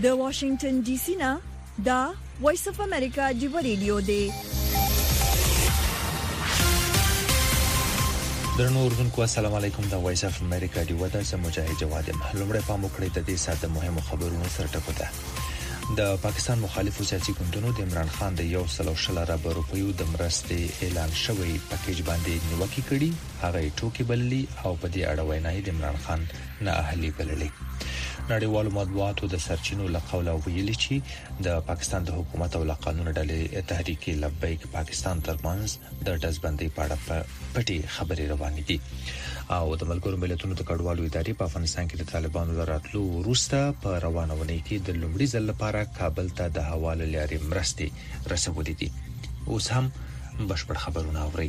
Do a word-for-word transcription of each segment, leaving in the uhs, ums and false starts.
د واشنگټن ډي سي نه دا وایس اف امریکا دی ریډیو دی. درنو اردوونکو السلام علیکم. دا وایس اف امریکا دی ودا سم مجاهد جواد لومړی په مخکړه د دې ساده مهمو خبرونو سره ټکوته. د پاکستان مخالفو سیاسي ګوندونو د عمران خان د یو سل او شل ارب روپیو د مرستې اعلان شوی پکیج باندې نیوکه کړي. هغه ټوکی بللی او په دې اړه وینای د عمران خان نه اهلي بللی. نړیوالو مطبوعاتو د سرچینو لقوله ویلي چې د پاکستان د حکومت او قانون ډلې تحریک لبیک پاکستان ترمنځ د دزبندۍ په اړه پټي خبري روانې دي او د ملګرو ملتونو د کډوالو ادارې په افغانستان کې د طالبانو لراتلو وروسته په روانونه کې د لومړي ځل لپاره کابل ته د حواله لارې مرستې رسولې دي. اوس هم بشپړ خبرونه اورئ.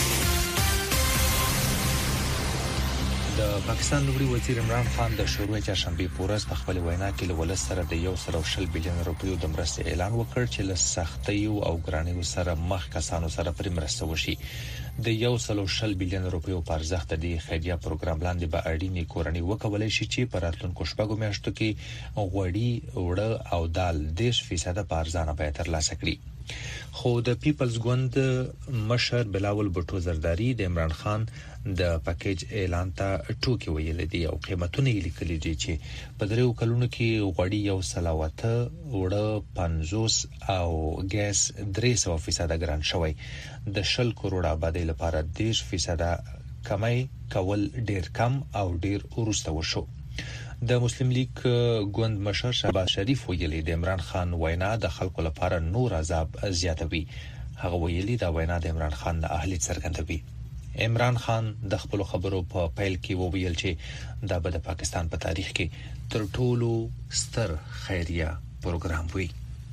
د پاکستان لومړي وزیر عمران خان د شروع چهارشنبه پورز په خپل وینا کې له ولس سره د یو سل او شل بلین روپیو د مرستې اعلان وکړ چې له سختیو او ګرانیو سره مخ کسانو سره پرې مرسته وشي. د یو سل او شل بلین روپیو پر ارزښت د خیریه پروګرام لاندې به اړینې کورنۍ وکولای شي چې په راتلونکو شپږو میاشتو کې غوړي، وړه او دال دیش فیصد په ارزانه بیه ترلاسه کړي. خو د پیپلز ګوند مشر بلاول بټو زرداری د عمران خان د پکیج اعلان ته ټوکی ویل دي او قیمتونه یې لیکلي دي چې په دریو کلونو کې غوړي یو سلاوته، وړه پنځوس او ګیس درې سوه فیصد ګران شوی. د شل کروڑ آبادی لپاره دیش فیصد کمای کول ډیر کم او ډیر ورسته وشو. د مسلم لیگ ګوند مشر شهباز شریف ویلي د عمران خان وینا د خلکو لپاره نور عذاب زیاتوي. هغه ویلي دا وینا د عمران خان د اهلیت څرګندوي. عمران خان د خپل خبرو په پیل کې وویل چې دا به د پاکستان په تاریخ کې تر ټولو ستر خیریه پروګرام وي.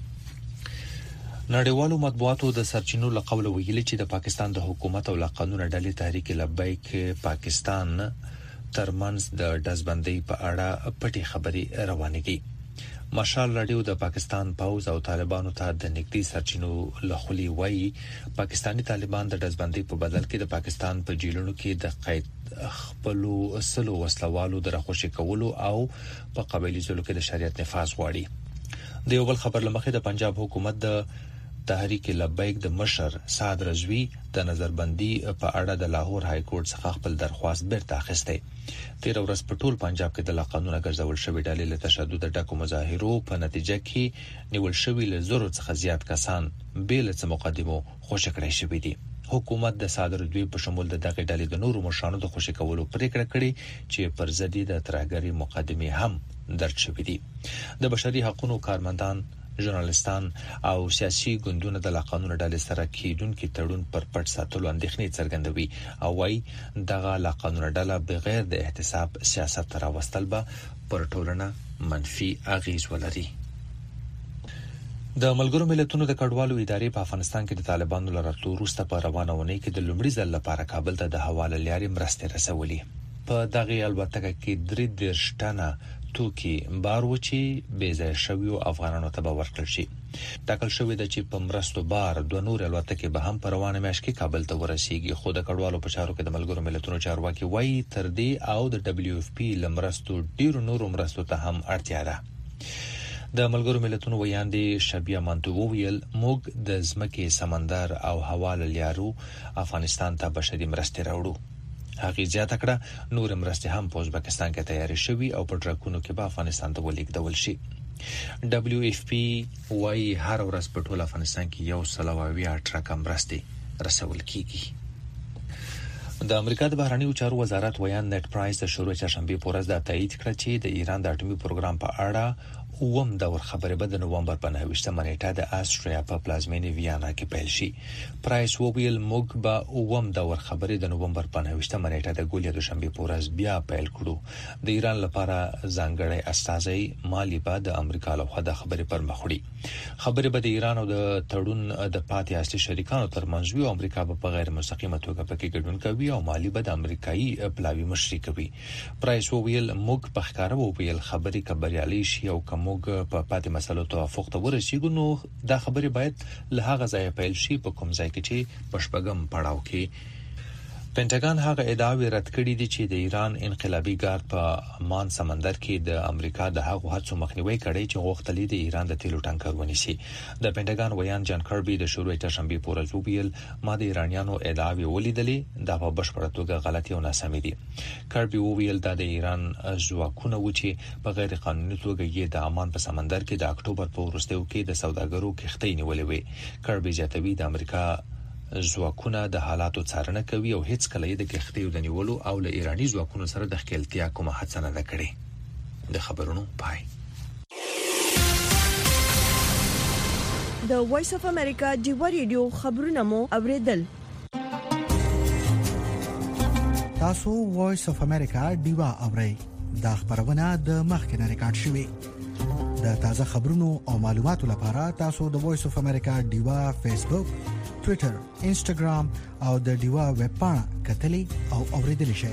نړیوالو مطبوعاتو د سرچینو لقوله ویلي چې د پاکستان د حکومت او قانون ډلې تحریک لبیک پاکستان ترمنځ د دزبندۍ په اړه پټي خبري روانې دي. مشال رادیو د پاکستان پاوز او طالبانو ته د نږدې سرچینو لخوا وایي پاکستانی طالبان د دزبندۍ په بدل کې د پاکستان په جیلونو کې د قید خپلو اصلو وسلوالو د راخوشي کولو او په قبایلی ځلو کې د شریعت نفاذ غواړي. د یو بل خبر لمخې د پنجاب حکومت د تحریک لبیک د مشر سعد رضوی د نظربندي په اړه د لاهور های کورټ څخه خپل درخواست بیرته اخیسته. تیر ورځ په ټول پنجاب کې د قانون ګرځول شوی ډلې له تشدد ډکو مظاهرو په نتیجه کې نیول شوی له زرو څخه زیات کسان بیل څه مقدمو خوشی کړی شوی دي. حکومت د سعد رضوی په شمول د دغه ډلې د نورو مشرانو د خوشی کولو پریکړه کړې چې پر ضد د ترهګری مقدمه هم درج شوې دي. د بشري حقوقو کارمندان، ژورنالستان او سیاسي ګوندونه د قانون ډلې سره کېدونکو تړون پر پټ ساتلو اندېښنې څرګندوي او وايي دغه قانون ډله بغیر د احتساب سیاست راوستل به پر ټولنه منفي اغیز ولري. د ملګرو ملتونو د کډوالو ادارې په افغانستان کې د طالبانو لراتلو وروسته په روانونه کې د لومړي ځل لپاره کابل ته د حواله لارې مرستې رسولې. په دغه الوتکه کې درې دیرش ټنه توکي بار وچی بیځای شویو افغانانو ته ورکړل شي. ټاکل شوی د چې په مرستو بار دوه نور الوتکې به هم په روانه میاشت کې کابل ته ورسیږي. خو د کډوالو په چارو کې د ملګرو ملتونو چارواکي وایي تر دې او د دبليو اف پی لمرستو ډیرو نورو مرستو ته هم اړتیا ده. د ملګرو ملتونو ویاندې شبیه مانتو ویل موږ د ځمکې، سمندر او هوا لارو افغانستان ته بشري مرستې راوړو. هغه زیاته کړه نور مرستې هم په ازبکستان کې تیاری شوي او په ټرکونو کې به افغانستان ته ولیږدول شي. دبليو اف پی وايي هر ورځ په ټول افغانستان کې یو سل او اویا ټرک مرستې رسول کیږي. د امریکا د بهرنیو چارو وزارت ویان نت پرایس د شروع چهارشنبه پورز د تایید کړ چې د ایران د اټومي پروګرام په اړه اوم دور خبرې به د نوومبر په نهه نیټه د استرالیا په پلازمینې ویانا کې پیل شي. پرایس وویل موږ به اوم دور خبرې د نوومبر په نهه نیټه د ګولیا دوشنبه پورز بیا پیل کړو. د ایران لپاره ځانګړی استازی مالی به د امریکا له خوا د خبرې پر مخ وړي. خبرې به د ایران او د تړون د پاتې اصلي شریکانو ترمنځ وي او امریکا به په غیر مستقیمه توګه پکې ګډون کوي او مالی به د امریکایي پلاوی مشري کوي. پرایس وویل موږ په ښکاره وویل خبرې کبریالي شي او کوم موږ په پاتې مسلو توافق ته ورسیږو نو دا خبرې باید له هغه ځای پیل شي په کوم ځای کې چې په شپږم پړاو کې پینټاګان هغه ادعاوې رد کړې دي چې د ایران انقلابي ګارد په مان سمندر کې د امریکا د هغو هڅو مخنیوي کړي چې غوښتل دي ایران د تیلو ټانکر ونیسي. د پینټاګان ویان جان کربي د شروع ته شنبه پورې ویل ما د ایرانیانو ادعاوې ولیدلې دا په بشپړه توګه غلطي او ناسمې دي. کربي ویل دا د ایران ځواکونه و چې په غیر قانوني توګه یې د امان په سمندر کې د اکتوبر په وروستیو کې د سوداګرو کښتۍ نیولې وې. کربي زیاتوي د امریکا ځواکونه د حالاتو څارنه کوي او هیڅ کله د کښتیو د نیولو او له ایرانی ځواکونو سره د ښکېلتیا کومه هڅه نه کړې. د خبرونو پای. د وایس اف امریکا ډیوا ریډیو خبرونه مو اوریدل. تاسو وایس اف امریکا ډیوا اورئ. دا خبرونه د مخکنه ریکارډ شوې. د تازه خبرونو او معلوماتو لپاره تاسو د وایس اف امریکا ډیوا فیسبوک، ټوئیټر، انسټاګرام او د ډیوا ویب پاڼه کتلې او اوریدلې شئ.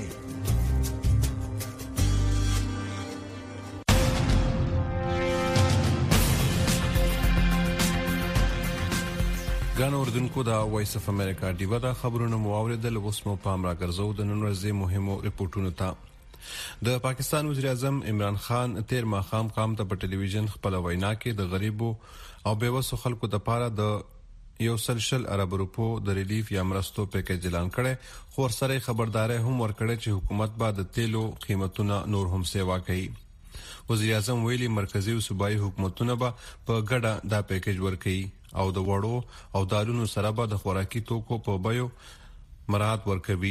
ګان اردوونکو دا وایس اف امریکا ډیوا دا خبرونه مو اوریدل. اوس مو پام را ګرځو د نن ورځې مهمو ریپورتونو ته. د پاکستان وزیر اعظم عمران خان تیر ماخام قام ته په ټلویزیون خپل وینا کې د غریبو او بیوسو خلکو لپاره د یو سلسل عرب روپو د ریلیف یا مرستو پیکیج اعلان کړي. خو سره خبرداري هم ورکړي چې حکومت به د تیلو قیمتونه نور هم سیوا کوي. وزیر اعظم ویلي مرکزی او صوبایي حکومتونه به په ګډه دا پیکیج ورکړي او د وړو او دارونو سره به د خوراکي توکو په بیو مراعات ورکوي.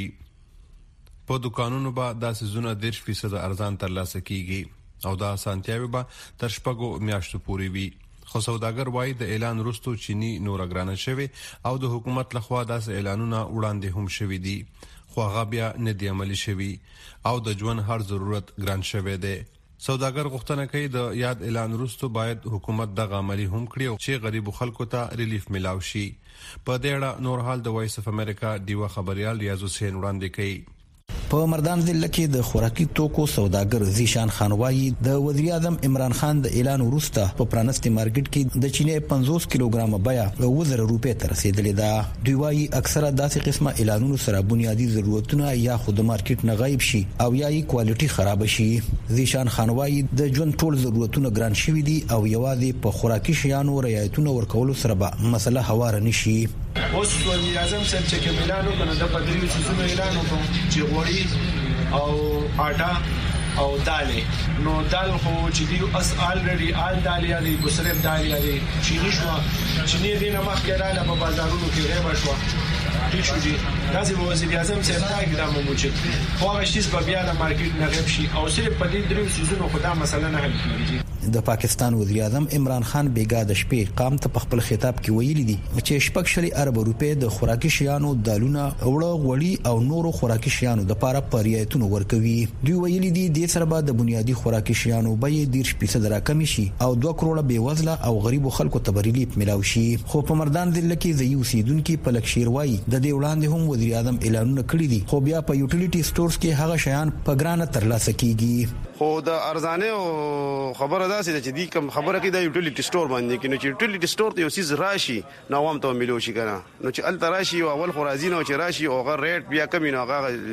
په دکانونو به دا سيزونه دیرش فیصد ارزان ترلاسه کیږي او دا اسانتیاوي به تر شپږو میاشتو پورې وي. خو سوداګر وایي د اعلان وروسته چینی نور اګرانه شوی او د حکومت لخوا داس اعلانونه وړاندې هم شوی دي خو هغه بیا نه دی عملي شوی او د ژوند هر ضرورت ګران شوی دی. سوداګر غوښتنه کوي د یاد اعلان وروسته باید حکومت دغه عملي هم کړي او چې غریب خلکو ته ریلیف ملاوي شي. په دې اړه نور حال د وایس اف امریکا ډیوا خبريال ریاض حسین وړاندې کوي. په مردان ضلع کې د خوراکي توکو سوداګر زیشان خان وایي د وزیر اعظم عمران خان د اعلان وروسته په پرانستي مارکیټ کې د چینې پنځوس کیلوګرام بیه اوه زره روپۍ ته رسیدلې ده. دوی وایي اکثره داسې قسمه اعلانونو سره بنیادی ضرورتونه یا خود مارکیټ نه غایب شي او یا یې کوالټي خراب شي. زیشان خان وایي د ژوند ټول ضرورتونه ګران شوي دي او یوازې په خوراکي شیانو رعایتونه ورکولو سره به مسله هواره نشي. اوس وزیر اعظم صاحب چې کوم اعلان وکړ د پدریو سيزونو اعلان وکړ چې غوړي او آټا او دالې نو دال خو چې دی اوس الریډي آل دالیا دی بسرب دالیا دی چینی شو چینی دینه مخکې رااله په بازارونو کې غیبه شو ټیک شو دي لازم وزیر اعظم صاحب دا اقدام وکړي خو هغه شیز په بیا د مارکیټ نه غیب شي او صرف په دې درو سيزونو خدا مسله نه حل کیږي. د پاکستان وزیر اعظم عمران خان بیګا د شپې قام ته په خپل خطاب کې ویلي دي چې شپږ شلي ارب روپې د خوراکي شیانو دالونه اوړه غوړي او نورو خوراکي شیانو د لپاره پریاتونه ورکوي. دوی ویلي دي د سره به د بنیادی خوراکي شیانو بیې ډیر فیصد راکمې شي او دوه کروڑه بیوزله او غریب خلکو ته ریلیف ملاوي شي. خو په مردان ضلع کې د یو سیدونکو په لکشیر وایي د دې وړاندې هم وزیر اعظم اعلانونه کړی دي خو بیا په یوټیلیټي سټورز کې هغه شیان په ګرانه ترلاسه کیږي. خو د ارزانه او خبره ده چې دې کوم خبره کې د یوټیلیټي سٹور باندې کې نو چې یوټیلیټي سٹور ته یو سیز راشي نو عوام ته ملو شي کنه نو چې ال تراشي او اول خرازي نو چې راشي او غیر ریټ بیا کم نه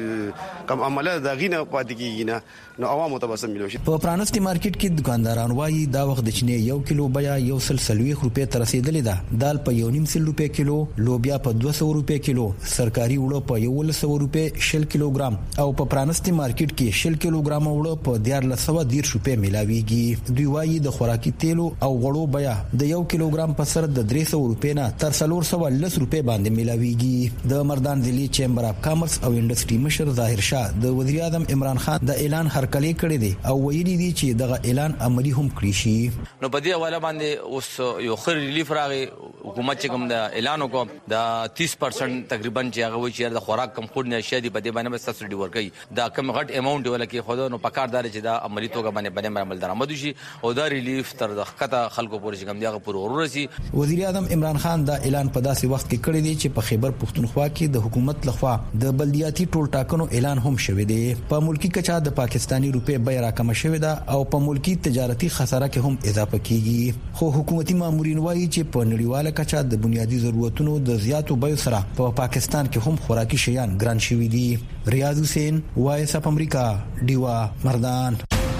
هغه کم عمله د غینه پاتې کیږي نه نو عوام ته بس ملو شي. په پرانستي مارکیټ کې دکانداران وایي دا وخت د چینه یو کیلو بیا یو سلسلوي روپے ته رسیدلې ده. دال په یو نیم سل روپے کیلو، لوبیا په دوه سوه روپے کیلو، سرکاري وړو په یو سل روپے شل کیلوګرام او په پرانستي مارکیټ کې شل کیلوګرام وړو په دیار لسوه دیر روپے ملاويږي. دوی وایي د خوراکي تیلو او غوړو بیا د یو کیلوګرام په سر د درې سوه روپے نه تر څلور سوه لس روپے باندې ملاويږي. د مردان ضلع چیمبر اف کامرس او انډستری مشر ظاهر شاه د وزیر اعظم عمران خان د اعلان هرکلی کړی دی او ویلي دي چې دغه اعلان عملی هم کړی شي. نو په دې حواله باندې اوس یو خر ریلیف راغی حکومت چې کوم د اعلان وکړ د تیس پرسنټ تقریبا چې هغه وایي چې د خوراک کم خور نه شي دی په دې باندې سبسډي ورکړي دا کم غټ اماونټ ولکه خو نو پکاردار چې دا عملی توګه باندې باندې عمل درآمد شي او دا ریلیف تر دغه خلکو پورې کوم دیغه پر ورورسي. وزیر اعظم عمران خان دا اعلان په داسې وخت کې کړی دی چې په خیبر پښتونخوا کې د حکومت لخوا د بلدیاتي ټول ټاکنو اعلان هم شوی دی. په ملکی کچا د پاکستانی روپې بیه راکمه شوې ده او په ملکی تجارتي خساره کې هم اضافه کیږي. خو حکومتي مامورین وایي چې په نړیواله نړیواله کچه د بنیادی ضرورتونو د زیاتو بیو سره په پا پاکستان کې هم خوراکي شیان ګران شوي دي. ریاض حسین، وایس اف امریکا، ډیوا مردان.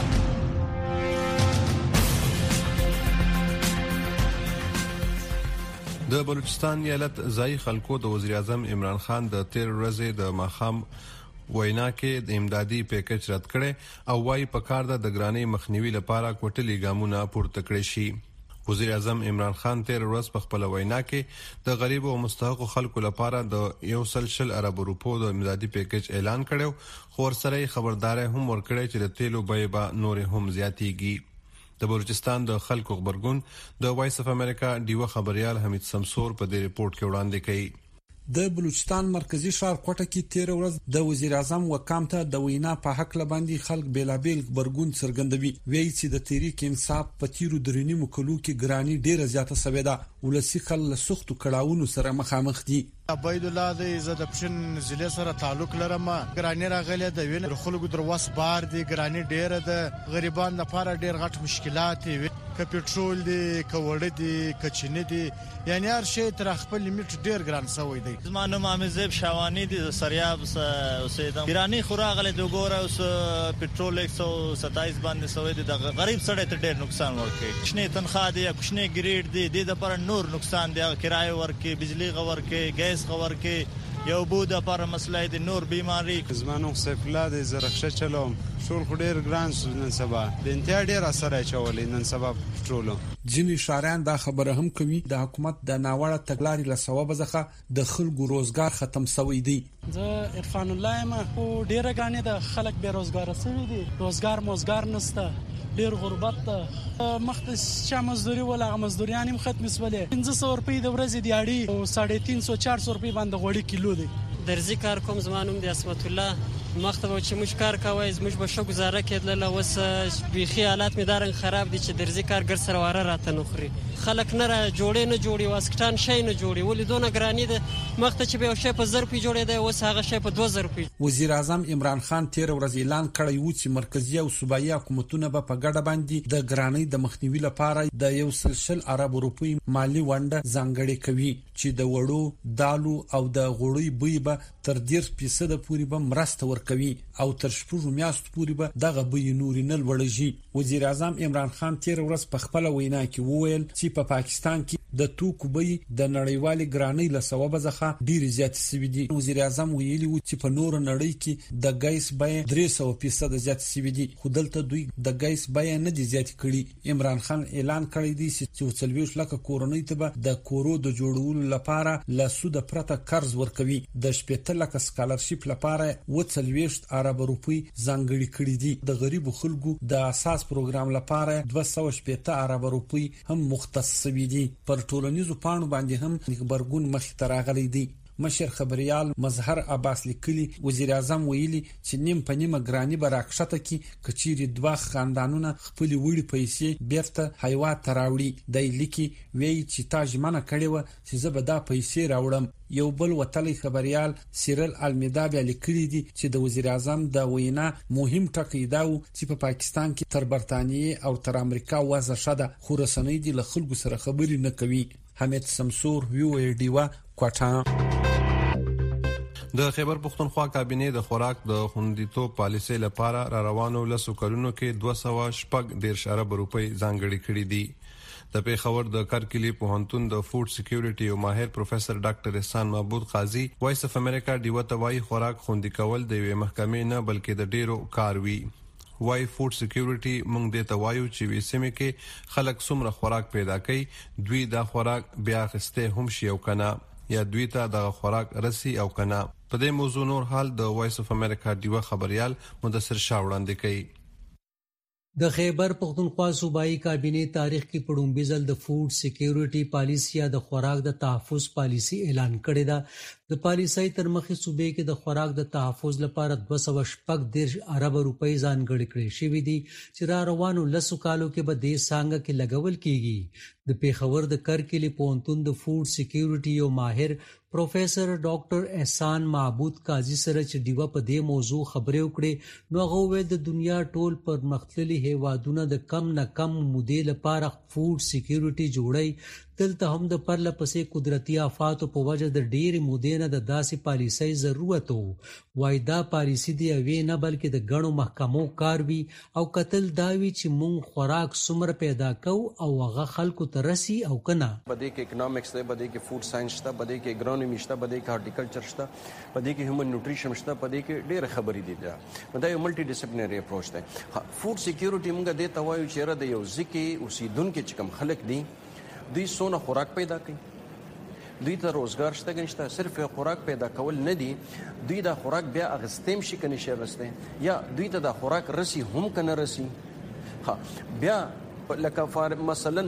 د بلوچستان ایالت ځای خلکو د وزیر اعظم عمران خان د تیر ورځې د ماخام وینا کې د امدادي پیکج رد کړي او وايي په کار د ګرانۍ مخنیوي لپاره کوټلي ګامونه پورته کړي شي. وزیر اعظم عمران خان تیر ورځ په خپل وینا کې د غریب او مستحق خلکو لپاره د یو سل شل ارب روپو د امدادي پیکج اعلان کړو، خو ورسره خبرداري هم ورکړي چې د تیلو بیه به نور هم زیاتېږي. د بلوچستان د خلکو خبرګون د وایس اف امریکا ډیوه خبريال حمید سمسور په دې ریپورت کې وړاندې کړي. د بلوچستان مرکزی ښار کوټه کې تیر ورځ د وزیر اعظم وکام ته د وینا په حق لباندې خلک بیلابیل خبرګون څرګندوي. وایي چې د تحریک انصاف په تیرو درنی مکلو کې ګرانی ډیره زیاته سوي ده. ولسی خل له سختو کړهونو سره مخامخ دي. عبید الله د عزت پښن ضلع سره تعلق لرم. ګرانی راغله د وین خلکو در واس بار دي. ګرانی ډیره د غریبان لپاره ډیر غټ مشکلات وي. ک پټرول دي، ک وړ دي، ک چینه دي، یعنی هر شی تر خپل لیمیټ ډیر ګران شوی دی. زمانه مامزب شوانی دي سریاب اوسیدم. ګرانی خوراغله د ګوره اوس پټرول یک سو ستایس باندې شوی دی. د غریب سړی ته ډیر نقصان ورکړي. کښنه تنخواه دي، کښنه ګریډ دي، د لپاره نور نقصان دي. کرایه ورکړي، بجلی غور کې، ګیس غور کې، یو بود لپاره مسله دي، نور بیماری. زمانو سیف الله د زرخشه چلوم شول خډیر ګران نن سبا د انتیا ډیر اثر چولې نن سبا پټرولو. ځینې شاریان دا خبره هم کوي د حکومت د ناوړه تګلارې له سبب څخه د خلکو روزګار ختم شوی دی. زه عرفان الله ما خو ډیره غانې د خلک بیروزګار شوی دي. روزګار موزګار نشته، ډیر غربت ده. مخته چې مزدوري ولا مزدوریان هم ختم شولې. پنځه سوه روپۍ د ورځې دی اړي او ساڑھے تین سو چار سو روپۍ باندې غوړي کیلو دی. درځي کار کوم زمانوم د اسمت الله مخته چې موږ کار کوي زموږ به شو گزاره کېدل. اوس بيخي حالات می دارن خراب دي چې درځي کارګر سره واره راته نخري. خلک نه را جوړې نه جوړي، واسکټان شي نه جوړي. ولې دونه ګرانی ده مخته چې به یو شی په زر پی جوړې ده اوس هغه شی په دوه زر پی. وزیر اعظم عمران خان تیر ورځ اعلان کړی و چې مرکزی او صوبایي حکومتونه به په ګډه باندې د ګرانی د مخنیوي لپاره د یو سل شل ارب روپی مالی ونډه ځانګړې کوي چې د وړو دالو او د غوړي بوی به تر ډیر فیصد پورې به مرسته ورکوي او تر شپږ میاشتو پورې به دغه بوی نوري نه لوړږي. وزیر اعظم عمران خان تیر ورځ په خپل وینا کې وویل چې په پاکستان کې د توکو بوی د نړیوالې ګرانی له سبب څخه ډیر زیات شوی دی. وزیر اعظم ویلي و چې په نور نړۍ کې د ګیس بیه درې سوه فیصد زیات شوی دی، خو دلته دوی د ګیس بیه نه دي زیات کړي. عمران خان اعلان کړی دی چې څلوېښت لکه کورنۍ ته به د کورو د جوړولو لپاره له سود پرته قرض ورکوي. د شپږ لکه سکالرشپ لپاره و څلوېښت ارب روپۍ ځانګړي کړي دي. د غریبو خلکو د اساس پروګرام لپاره دوه سوه شپږ ارب روپۍ هم مختص شوي دي. پر ټولنیزو پاڼو باندې هم خبرګون مخې ته راغلی دی. مشر خبريال مظهر عباس لیکلي وزیر اعظم ویلي چې نیم په نیمه ګرانی به راکښته کی کچيري دوه خاندانونه خپل وړي پیسې بیرته حیوات تراوړي. د لیکي وی چې تاج منه کړي و چې زه به دا پیسې راوړم. یو بل وتلی خبريال سیرل المیدا بیا لیکلي دي چې د وزیر اعظم د وینا مهم ټکی دا و چې په پا پاکستان کې تر برتانیې او تر امریکا وضع شده، خو رسنۍ دي له خلکو سره خبري نه کوي. حمید سمسور ویو ډیوا کوټه. د خیبر پختونخوا کابینه د خوراک د خوندیتوب پالیسۍ لپاره را روانو لسو کلونو کې دوه سوه شپږ دېرش ارب روپۍ ځانګړي کړي دي. د پیښور د کرکلی پوهنتون د فوډ سکیورټي او ماهر پروفیسور ډاکټر احسان معبود قاضي وایس اف امریکا ډیوه توای خوراک خوندي کول د یوې محکمې نه بلکې د ډیرو کار وی. وای فوډ سکیورټي موږ د توایو چې وې سیمه کې خلک څومره خوراک پیدا کوي دوی دا خوراک بیا خسته هم شي او کنه یا دوی ته د خوراک رسی او کنه. په دې موضوع نور حال د وایس اف امریکا ډیوه خبريال مدثر شاه وړاندې کوي. د خیبر پختونخوا صوبایي کابینه تاریخ کې پړومبي ځل د فوډ سکیورټي پالیسي یا د خوراک د تحفظ پالیسي اعلان کړی ده. د پالیسۍ تر مخې صوبې کې د خوراک د تحفظ لپاره دوه سوه شپږ دېرش ارب روپۍ ځانګړي کړې شوي دي چې را روانو لسو کالو کې به دې څانګه کې لګول کیږي. د پیښور د کرکلی پوهنتون د فوډ سکیورټي یو ماهر پروفیسور ډاکټر احسان معبود قاضي سره چې ډیوه په دې موضوع خبرې وکړې نو هغه وویل د دنیا ټول پرمختللي هیوادونه د کم نه کم مودې لپاره فوډ سکیورټي جوړي دلته هم د پرله پسې قدرتي آفات په وجه د ډېر مودې نه د داسې پالیسۍ ضرورت وو. وای دا پالیسي دی اوی نه بلکې د غنو محکمو کار وی او قتل داوی چې مونږ خوراک څومره پیدا کو او هغه خلکو ته رسی او کنه. بده کې اکونومکس دی، بده کې فود ساينس شته، بده کې اګرونومي شته، بده کې هارټیکلچر شته، بده کې هیومن نیوټریشن شته، بده کې ډېر خبرې دي. دا دا یو ملټي ډیسپلینری اپروچ دی. فود سکیورټي موږ د توایو چې را د یو ځکه اوسیدونکو چې کم خلک دي دوی سونه خوراک پیدا کوي، دوی ته روزګار شته کنيشته، صرف خوراک پیدا کول نه دي، دوی دا خوراک بیا اغستیم شي کني شي رسته یا دوی ته دا خوراک رسی هم کنه رسی. ها بیا لکه فار مثلا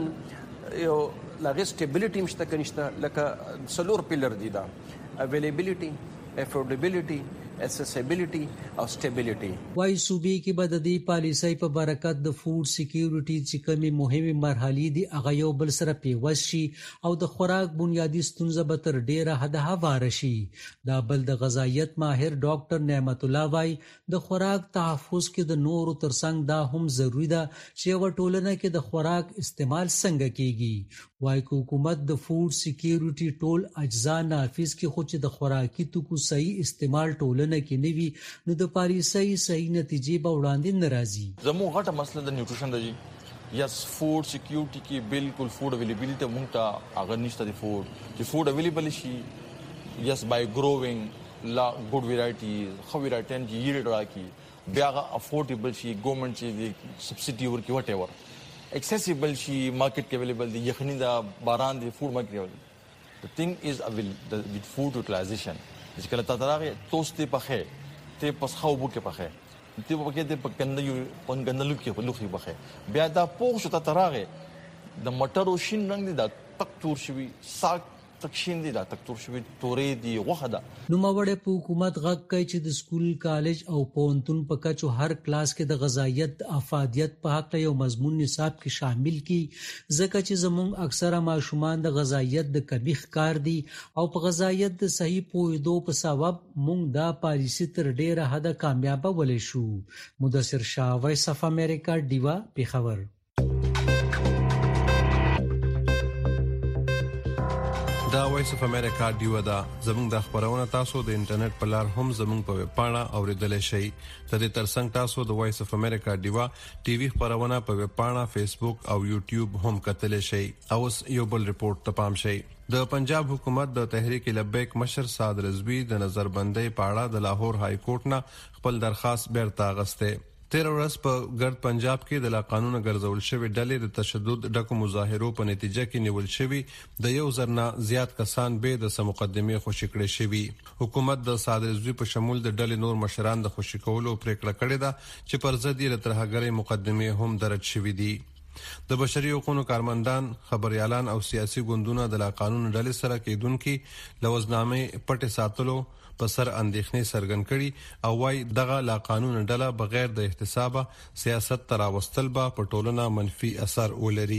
یو لاغه سټیبلیټی مشته کنيشته، لکه سلور پیلر دي دا اویلیبیلیټي، افورډیبیلیټي، accessibility او stability. وای صوبې کې به د دې پالیسۍ په برکت د فود سکیورټي چې کومې مهمه مرحلې دي هغه یو بل سره پیوست شي او د خوراک بنیادی ستونزه به تر ډیره حد هواره شي. دا بل د غذایت ماهر ډاکټر نعمت الله وای د خوراک تحفظ کې د نورو ترڅنګ دا هم ضروری ده چې یو ټولنه کې د خوراک استعمال څنګه کیږي. وای حکومت د فود سکیورټي ټول اجزا نافذ کې خو چې د خوراکي توکو صحیح استعمال ټول نه کې نیوي نو د پالیسۍ صحیح نتیجې به وړاندې ناراضي. زموږ غټه مسله د نیوټریشن دی. یس فود سکیورټي کې بالکل فود اویلیبیلیټي مونږ ته اگر نشته دی فود چې فود اویلیبل شي یس بای گروینګ لا ګډ ویرایټیز خو ویرایټن چې یې راکی بیا افورډیبل شي ګورنمنت چې سبسډي ورکړي وټ ایور ایکسیسیبل شي مارکیټ کې اویلیبل دی یخنی دا باران دی فود مارکیټ. the thing is the with food utilization چې کله تا تراغه توستې پخې ته پس خو بو کې پخې ته په کې د پکندې پن غندلو کې په لوخي پخې بیا دا پوښ ته تراغه د مټرو شین رنگ دی دا تک تور شوی ساک تک شین دی دا تک تور شوی تورې دی وخه دا. نو ماوړې په حکومت غږ کوي چې د سکول کالج او پونتون په کچو هر کلاس کې د غذایت افادیت په حق یو مضمون نصاب کې شامل کی ځکه چې زموږ اکثره ماشومان د غذایت د کمی ښکار دي او په غذایت د صحیح پوهېدو په سبب موږ دا پالیسي تر ډیره حده کامیابه ولې شو. مدثر شاه، وایس اف امریکا، ډیوا، پیښور. دا وایس اف امریکا ډیوا دا زموږ د خبرونه تاسو د انټرنیټ په لار هم زموږ په ویب پاڼه اوریدل شئ. د دې ترڅنګ تاسو د وایس اف امریکا ډیوا ټي وي خبرونه په ویب پاڼه، فیسبوک او یوټیوب هم کتل شئ. اوس یو بل ریپورت ته پام شئ. د پنجاب حکومت د تحریک لبیک مشر سعد رضوی د نظربندۍ په اړه د لاهور های کورټ نه خپل درخواست بیرته اغسته. تیر ورځ په ګرد پنجاب کې د لا قانون ګرځول شوی ډلې د تشدد ډکو مظاهرو په نتیجه کې نیول شوی د یو زرنا زیات کسان به د سمقدمه خوشی کړي شوی. حکومت د سعد رضوی په شمول د ډلې نور مشران د خوشی کولو پریکړه کړې ده چې پر ضد یې ترهګرۍ مقدمه هم درج شوی دي. د بشري حقوقو کارمندان، خبريالان او سیاسي ګوندونه د لا قانون ډلې سره کېدونکو لوزنامې پټه ساتلو په سر اندېښنې څرګند کړي او وايي دغه لا قانون ډله بغیر د احتسابه سیاست تراوستل به په ټولنه منفي اثر ولري.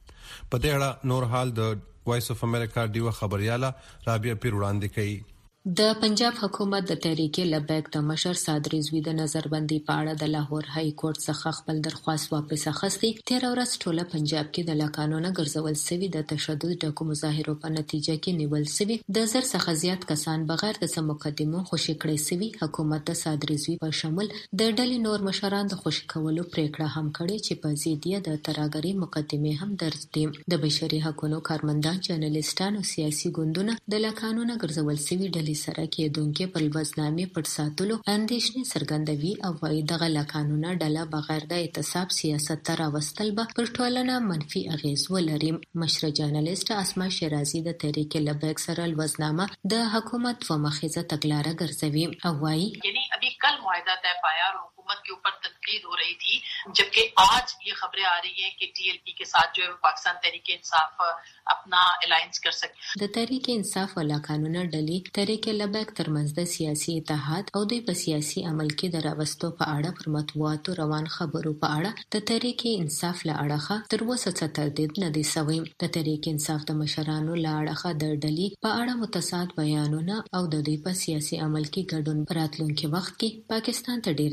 په دې اړه نور حال د وایس اف امریکا ډیوا خبرياله رابعه پیر وړاندې کوي. د پنجاب حکومت د تحریک لبیک د مشر سعد رضوی د نظربندي په اړه د لاهور های کورټ څخه خپل درخواست واپس اخیستی. تیر ورځ ټوله پنجاب کې د لا قانون ګرځول سوي د تشدد ډکو مظاهرو په نتیجه کې نیول سوي د زر څخه زیات کسان بغیر د مقدمو خوشی کړي سوي. حکومت د سعد رضوی په شمول د ډلې نور مشران د خوشی کولو پریکړه هم کړې چې په ضدیه د تراګری مقدمه هم درج دي. د بشري حقوقو کارمندان، جرنالستان او سیاسي ګوندونه د لا قانون ګرځول سوي ډلې سره کېدونکو په لوزنامې پټ ساتلو اندېښنې څرګندوي او وايي دغه لا قانونه ډله بغیر د احتساب سیاست ته راوستل به پر ټولنه منفي اغیز ولري. مشر جرنالست اسما شیرازي د تحریک لبیک سره لوزنامه د حکومت و مخیزه تګلاره ګرځوي او وايي یعنی ابھی کل معاہدہ طے پایا اور حکومت کے اوپر تنقید ہو رہی تھی، جبکہ آج یہ خبریں آ رہی ہیں کہ ٹی ایل پی کے ساتھ جو ہے پاکستان تحریک انصاف اپنا الائنس کر سکے. د تحریک انصاف ولا قانون ډلې تحریک لبیک ترمنځ د سیاسي اتحاد او د سیاسي عمل کې د راوستو په اړه پر مطبوعاتو روان خبرو په اړه د تحریک انصاف له اړخه تر اوسه څه تردید نه دی شوی. د تحریک انصاف د مشرانو له اړخه د ډلې په اړه متضاد بیانونه او د دوی په سیاسي عمل کې ګډون راتلونکي وخت کې پاکستان ته ډیر زیان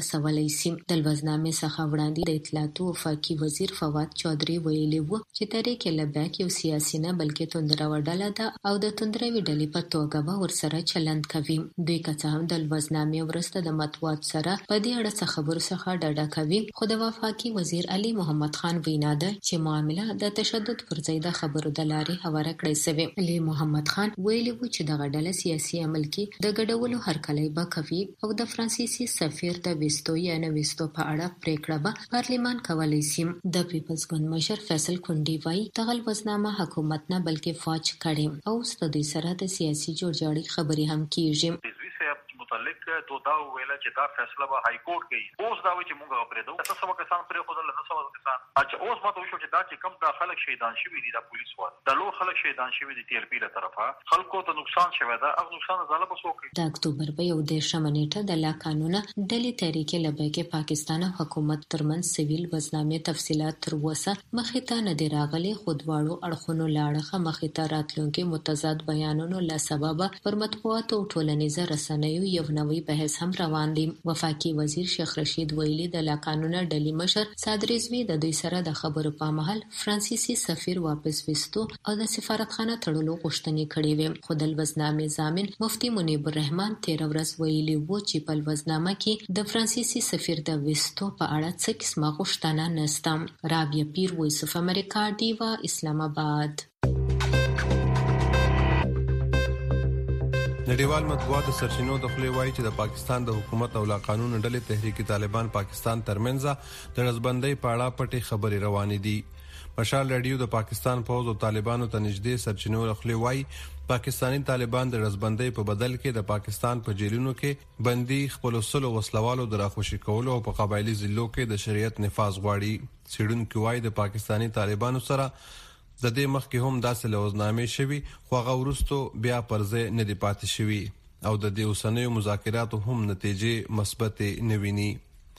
رسولای شي. د لوزنامې څخه وړاندې د اطلاعات او وفاقي وزیر فواد چودري ویلي وو چې تحریک لبیک یو سیاسي نه بلکې توندره ډله ده او د توندروي ډلې په توګه به ورسره چلند کوي. دوی که څه هم د لوزنامې ورسته د مطبوعات سره په دې اړه څه خبرو څخه ډډه کوي، خو د وفاقي وزیر علي محمد خان وینا ده چې معامله د تشدد پر ځای د خبرو د لارې هواره کړې شوې. علي محمد خان ویلي وو چې دغه ډله سیاسي عمل کې د ګډولو هرکلی به کوي او د فرانسیسي سفیر د وستو یا نه وستو په اړه پریکړه به پارلیمان کولی شي. د پیپلز ګوند مشر فیصل کونډي وایي دغه لوزنامه حکومت نه بلکې فوج کړي او ستدي سره د سیاسي جوړجاړي خبرې هم کیږي. متعلق تو دا ویلا چې دا فیصله به های کورټ کوي. اوس دا و چې موږ پرې دوه تاسو کسان پرې خو نه سمو کسان اچھا اوس ماته وشو چې دا چې کم د خلک شهیدان شوي دي د پولیس وال د لو خلک شهیدان شوي دي ټي ال پی له طرفه خلکو ته نقصان شوی دا او نقصان زاله بسو کوي. د اکتوبر په یو دیرشمه نیټه د لا قانون ډلې تحریک لبیک پاکستان او حکومت ترمن سیویل وزنامې تفصيلات تر اوسه مخې ته نه دی راغلي. خودواړو اړخونو لاړه مخې ته راتلونکي متضاد بیانونو له سبب پر مطبوعات او ټولنیزه رسنیو یو نوې بحث هم روان دي. وفاقي وزیر شیخ رشید ویلي د لا قانون ډلې مشر سعد رضوی د دوی سره د خبرو په مهال فرانسیسي سفیر واپس وستو او د سفارتخانه تړلو غوښتنې کړې وې. خو د لوزنامې ضامن مفتي منیب الرحمن تیر ورځ ویلي وو چې په لوزنامه کې د فرانسیسي سفیر د وستو په اړه څه قسمه غوښتنه نشته. رابعه پیر، وایس اف امریکا، ډیوا، اسلام آباد. نړیوال مطبوعات سرچینو د خپل وایي چې د پاکستان د حکومت او لا قانون ډلې تحریک طالبان پاکستان ترمنځ د رزبندۍ په اړه پټې خبرې روانې دي. مشال رادیو د پاکستان پوز او طالبانو ته نږدې سرچینو د خپل وایي پاکستانی طالبان د رزبندۍ په بدل کې د پاکستان په جیلونو کې بندي خپل سلو وسلوالو د راخوشي کولو او په قبایلی ضلعو کې د شریعت نفاذ غواړي. سیډونکو وایي د پاکستانی طالبانو سره د دې مخکې هم داسې لوزنامې شوي خو هغه وروستو بیا پرځای نه دی پاتې شوي او د دې اوسنیو مذاکراتو هم نتیجې مثبت نه ویني.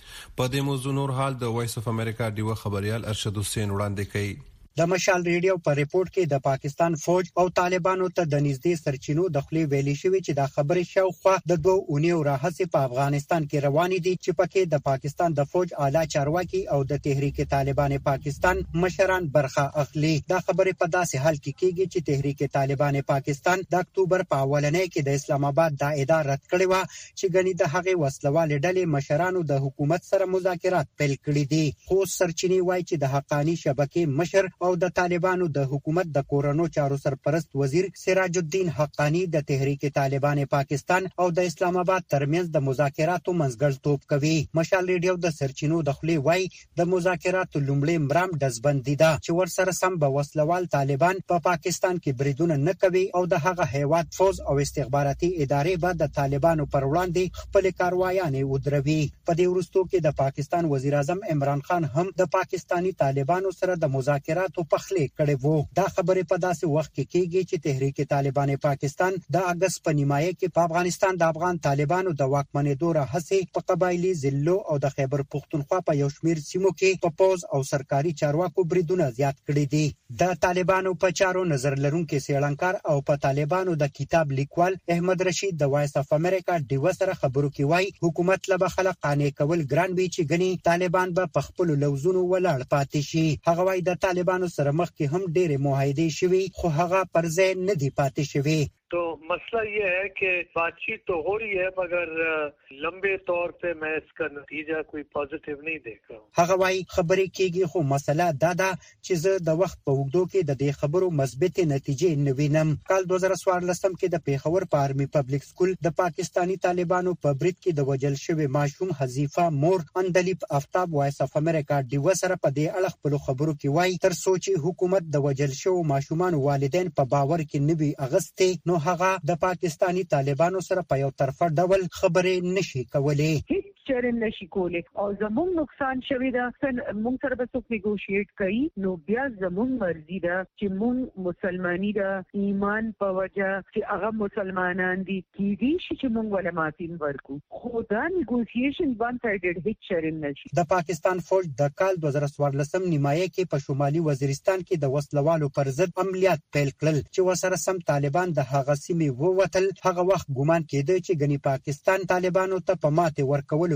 په دې موضوع نور حال د وایس اف امریکا ډیو خبريال ارشد حسین وړاندې کوي. د مشال ریډیو په ریپورت کې د پاکستان فوج او طالبانو ته د نږدې سرچینو د خپل ویلي شوی چې د خبرې شاوخوا د دوه اونیو راهڅه په افغانستان کې روانې دي چې پکې د پاکستان د فوج اعلی چارواکي او د تحریک طالبان پاکستان مشران برخه اخلي. دا خبرې په داسې حال کې کیږي چې تحریک طالبان پاکستان د اکتوبر په اولنۍ کې د اسلام آباد د اداره رد کړې و چې غني د هغه وسلوال ډلې مشرانو د حکومت سره مذاکرات پیل کړي دي. خو سرچینې وایي چې د حقانی شبکې مشر او د طالبانو د حکومت د کورونو چارو سرپرست وزیر سراج الدین حقانی د تحریک طالبان پاکستان او د اسلام آباد ترمنځ د مذاکراتو منځګړیتوب کوي. مشال ریډیو د سرچینو د خپل وای د مذاکراتو لومړی مرام دزبندی ده چې ورسره سم به وسلوال طالبان په پا پاکستان کې بریدونه نه کوي او د هغه هیواد فوز او استخباراتي ادارې به د طالبانو پر وړاندې خپل کاروایانې ودروي. په دې وروستو کې د پاکستان وزیر اعظم عمران خان هم د پاکستانی طالبانو سره د مذاکراتو په کړي وو. دا خبره په داسې وخت کې کیږي چې تحریک طالبان پاکستان د اگست په نیمایه کې په افغانستان د افغان طالبانو د واکمنېدو راهڅه په قبایلی ضلعو او د خیبر پختونخوا په یو شمېر سیمو کې په پوز او سرکاري چارواکو بریدونه زیات کړي دي. د طالبانو په چارو نظر لرونکو سیړنکار او په طالبانو د کتاب لیکوال احمد رشید د وایس اف امریکا ډیو سره خبرو کې وایي حکومت له خلک قانع کول ګران وی چې غني طالبان به په خپل لوزونو ولاړ پاتې شي. هغه وایي د طالبانو سره مخکې هم ډېرې معاهدې شوي خو هغه پر ځای نه دی پاتې شوی. तो मसला ये है कि बातचीत तो हो रही है मगर लंबे तौर पे मैं इसका नतीजा कोई पॉजिटिव नहीं देख रहा हूं. هغه وايي خبرې کېږي خو مسله دا ده چې زه د وخت په وګړو کې د دې خبرو مثبت نتیجې نه وینم. کال دوه زره څوارلس کې د پیښور په آرمي پبلک سکول د پاکستانی طالبانو په برید کې د وجل شوی ماشوم حذیفه مور اندلیب آفتاب وایس اف امریکا ډیو سره په دې اړه خپل خبرو کې وايي تر سوچي حکومت د وجل شوی ماشومان والدین په باور کې نوي اغسته نو هغه د پاکستانی طالبانو سره په یو طرفه ډول خبرې نشي کولای. چرن نشي کولی او زموږ نقصان شوی دا موږ سره به څوک نیګوشیټ کوي نو بیا زموږ مرزي ده چې موږ مسلمانۍ ده ایمان په وجه چې هغه مسلمانان دي کیږي چې موږ ولا ماتین ورکو خو دا نیګوشیشن وان سایډډ هیڅ چرن نشي. د پاکستان فوج د کال دوه زره څوارلس نیمایه کې په شمالي وزیرستان کې د وسلوالو پر ضد عملیات پیل کړل چې وسره سم طالبان د هغه سیمې ووتل. هغه وخت ګومان کېده چې غني پاکستان طالبانو ته په ماته ورکول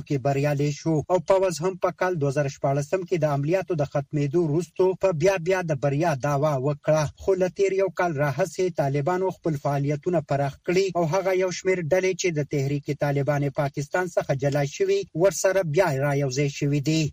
کولو کې بریالي شو او پوز هم په کال دوه زره شپاړس کې د عملیاتو د ختمېدو وروسته په بیا بیا د بریا داوا وکړه. خو لتیر یو کال راهیسې طالبانو خپل فعالیتونه پراخ کړي او هغه یو شمېر ډلې چې د تحریک طالبان پاکستان څخه جلا شوي ورسره بیا را یوځای شوي دي.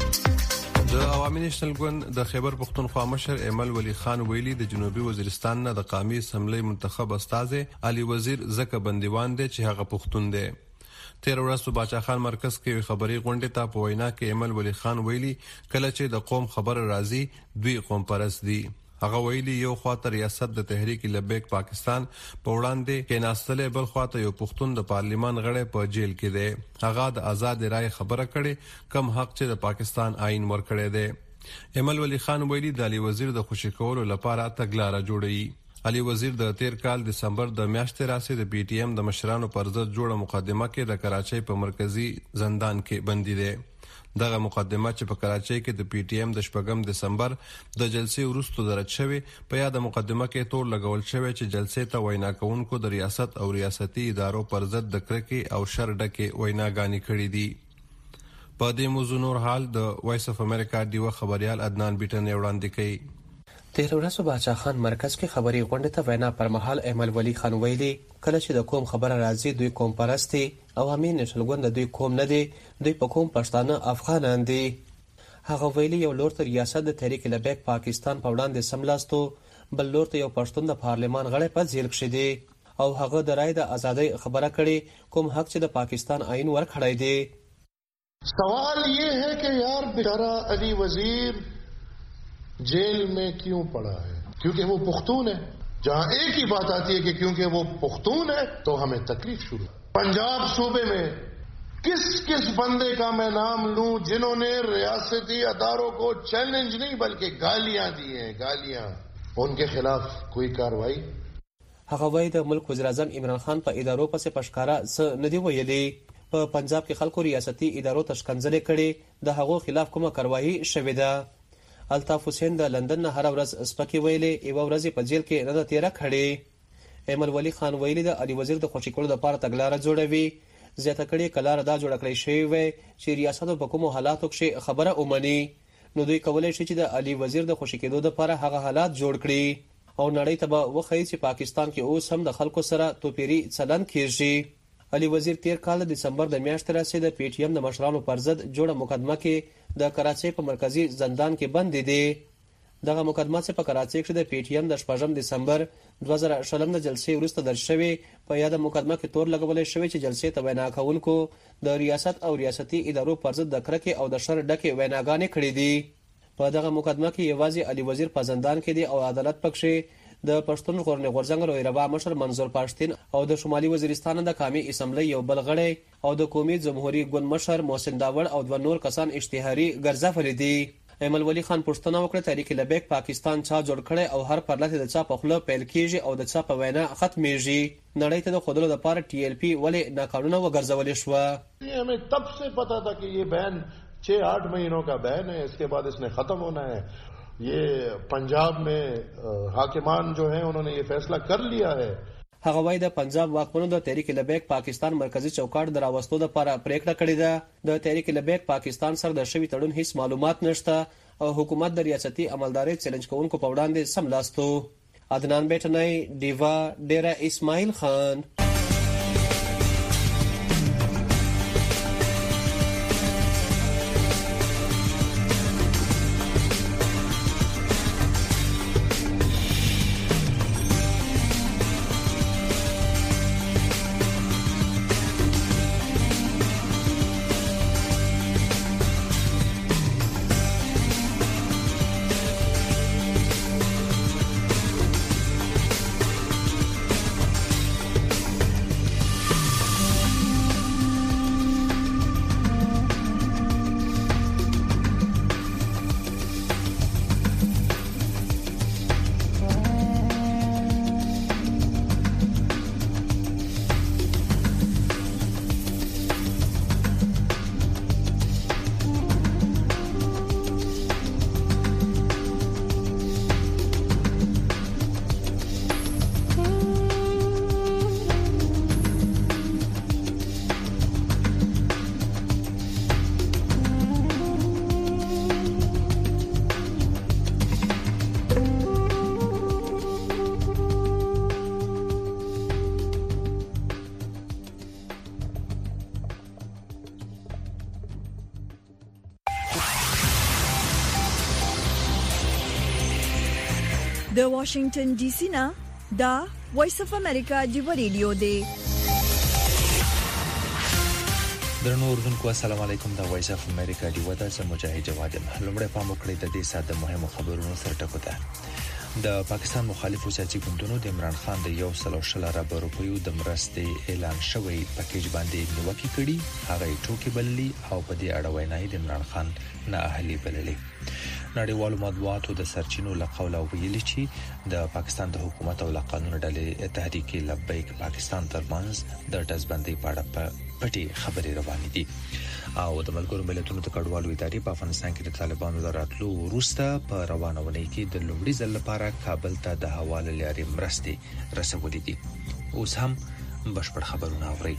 د عوامي نېشنل ګوند د خیبر پښتونخوا مشر ایمل ولی خان ویلي د جنوبي وزیرستان نه د قومي اسمبلی منتخب استاد علي وزیر زکه بندیوان دی چې هغه پښتون دی. تیر ورځ په باچا خان مرکز کې خبري غونډه ته په وینا کې ایمل ولی خان ویلي کله چې د قوم خبر راځي دوی قوم پرست دي. هغه ویلي یو خواته ریاست د تحریک لبیک پاکستان په وړاندې کې ناستلې بل خواته یو پښتون د پارلیمان غړی په جیل کې دی. هغه د آزاد رائے خبره کړي کم حق چې د پاکستان آئین ورکړی دی. ایمل ولی خان ویلي د علي وزیر د خوشی کولو لپاره تګلاره جوړوي. علي وزیر د تیر کال دسمبر د میاشتې راسي د پی ټی ایم د مشرانو پر ضد جوړه مقدمه کې د کراچۍ په مرکزی زندان کې بندي دی. دغه مقدمه چې په کراچۍ کې د پی ټی ایم د شپږم دسمبر د جلسې وروسته درج شوی په یاد مقدمه کې تور لګول شوی چې جلسې ته وینا کوونکو د ریاست او ریاستي ادارو پر ضد د کرکې او شر ډکې ویناګانې کړې دي. په دې موضوع نور حال د وایس اف امریکا دیو خبريال عدنان بیٹن وړاندې کوي. تیر ورځ باچا خان مرکز کې خبري غونډه ته وینا پر مهال ایمل ولی خان ویلي کله چې د کوم خبره راځي دوی کوم پرستی او امین نشل ګوند دوی کوم نه دي دوی په کوم پښتانه افغانان دي. هغه ویلي یو لور تر ریاست د تحریک لبیک پاکستان په وړاندې سملاستو بل لور ته یو پښتون د پارلیمان غړی په ځیل کې دي او هغه د رای د ازادۍ خبره کړي کوم حق چې د پاکستان آئین ورکړی دی. سوال یہ ہے کہ یار بیچارہ علی وزیر जेल में क्यों पड़ा है? क्योंकि वो पुख्तून है. जहां एक ही बात आती है कि क्योंकि वो पुख्तून है तो हमें तकलीफ शुरू. पंजाब सूबे में किस किस बंदे का मैं नाम लूं जिन्होंने रियासती अदारों को चैलेंज नहीं बल्कि गालियां दी हैं, गालियां. उनके खिलाफ कोई कार्रवाई. هغه وایي د ملک وزیر اعظم عمران خان په ادارو پسې پشکارا څه نه دی ویلي. په پنجاب کې خلکو ریاستي ادارو تشکنځلې کړي د هغو خلاف کومه کاروایی شوې ده. الطاف حسین د لندن نه هر ورځ سپکی ویلې یو ورځ په جیل کې نه د تیره کړي. ایمل ولی خان ویلي د علي وزیر د خوشی کولو لپاره تګلاره جوړوي. زیاته کړي کلار دا جوړ کړی شوی وي چې ریاست په کومو حالاتو کې خبره اومني نو دوی کولای شي چې د علي وزیر د خوشی کېدو لپاره هغه حالات جوړ کړي او نړۍ ته به وښیي چې پاکستان کې اوس هم د خلکو سره توپیری چلند کیږي. علي وزیر تیر کال د دسمبر د میاشتې راسي د پی ټی ایم د مشرانو پر ضد جوړه مقدمه کې د کراچۍ په مرکزی زندان کې بند دي. دغه مقدمه چې په کراچۍ کې د پی ټی ایم د شپږم دسمبر دوه زره شلم د جلسې وروسته درج شوی په یاد مقدمه کې تور لګولې شوی چې جلسې ته وینا کوونکو د ریاست او ریاستي ادارو پر ضد د کرکې او د شر ډکې ویناګانې کړې دي. په دغه مقدمه کې یوازې علي وزیر په زندان کې دی او عدالت پکښې د پښتون غورنی غورځنګ رویربا مشر منظور پاشتین او د شمالي وزیرستان د قومي اسمبلی یو بل غړی او د قومي جمهوریت ګوند مشر محسن داوړ او دوه نور کسان اشتهاري ګرځولي دي. ایمل ولی خان پښتنه وکړه تحریک لبیک پاکستان چا جوړ کړي او هر پرلته د چا په خله پیل کیږي او د چا په وینا ختميږي. نړۍ ته د خودلو لپاره ټي ایل پی ولې ناقانونه وګرځولې شو. हमें तब से पता था कि ये बैन छह आठ महीनों का बैन है, इसके बाद इसने खत्म होना है. ये पंजाब में हाकिमान जो हैं उन्होंने ये फैसला कर लिया है. هغه وایي د پنجاب واکمنو د تحریک لبیک پاکستان مرکزی چوکاټ دراوستو لپاره پریکړه کړې ده. د تحریک لبیک پاکستان سره د شوی تړون هیڅ معلومات نشته او حکومت د ریاستي عملداري چیلنج کوونکو په وړاندې سملاستو. عدنان بیٹنای دیوا ډیرا اسماعیل خان. د واشنگټن ډي سي نه دا وایس اف امریکا دی ریډیو دی. درنو اوردونکو السلام علیکم. دا وایس اف امریکا دی ودا سم مجاهد جواد لمړی په مکړې د دې ساده مهمو خبرونو سره ټکو ده. د پاکستان مخالفو سیاسي ګوندونو د عمران خان د یو سل او شل ارب روپیو د مرستې اعلان شوی پکیج باندې نیوکه کړي. هغه ټوکی بللی او په دې اړه وینای د عمران خان نه اهلي بللی. نړیوالو مطبوعاتو د سرچینو له قوله ویلي چې د پاکستان د حکومت او قانون ډلې تحریک لبیک پاکستان ترمنځ د ټزبندۍ په اړه پټي خبري روانې دي او د ملګرو ملتونو د کډوالو ادارې په افغانستان کې د طالبانو د راتلو وروسته په روانه ونې کې د لومړي ځل لپاره کابل ته د حواله لارې مرستې رسولې دي. اوس هم بشپړ خبرونه اورئ.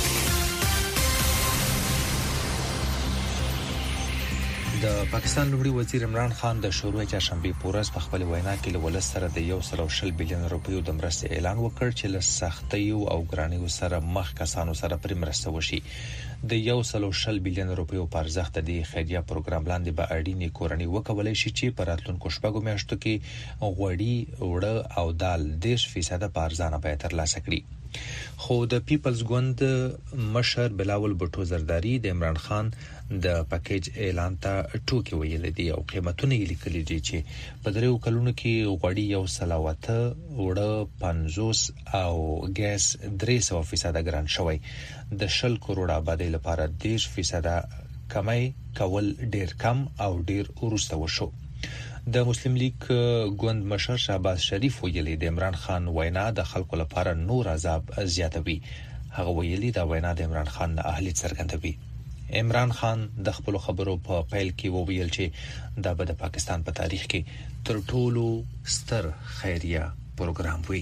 د پاکستان لومړي وزیر عمران خان د شروع چهارشنبه پورز په خپل وینا کې له ولس سره د یو سل او شل بلین روپیو د مرستې اعلان وکړ چې له سختیو او ګرانیو سره مخ کسانو سره پر مرسته وشي. د یو سل او شل بلین روپیو په ارزښت د خیریه پروګرام لاندې به اړینې کورنۍ وکولای شي چې په راتلونکو شپږو میاشتو کې غوړي، وړه او دال دېرش فیصد په ارزانه بیه ترلاسه کړي. خو د پیپلز ګوند مشر بلاول بټو زرداری د عمران خان د پکیج اعلان ته ټوکی ویل دي او قیمتونه یې لیکلي دي چې په دریو کلونو کې غوړي یو سلاوته، وړه پنځوس او ګیس درې سوه فیصد ګران شوی. د شل کروڑ آبادی لپاره دېرش فیصد کمای کول ډیر کم او ډیر ورسته وشو. د مسلم لیگ ګوند مشر شهباز شریف ویلي د عمران خان وینا د خلکو لپاره نور عذاب زیاتوي. هغه ویلي دا وینا د عمران خان نه اهلیت څرګندوي. عمران خان د خپل خبرو په پیل کې وویل چې دا به د پاکستان په تاریخ کې تر ټولو ستر خیریه پروګرام وي.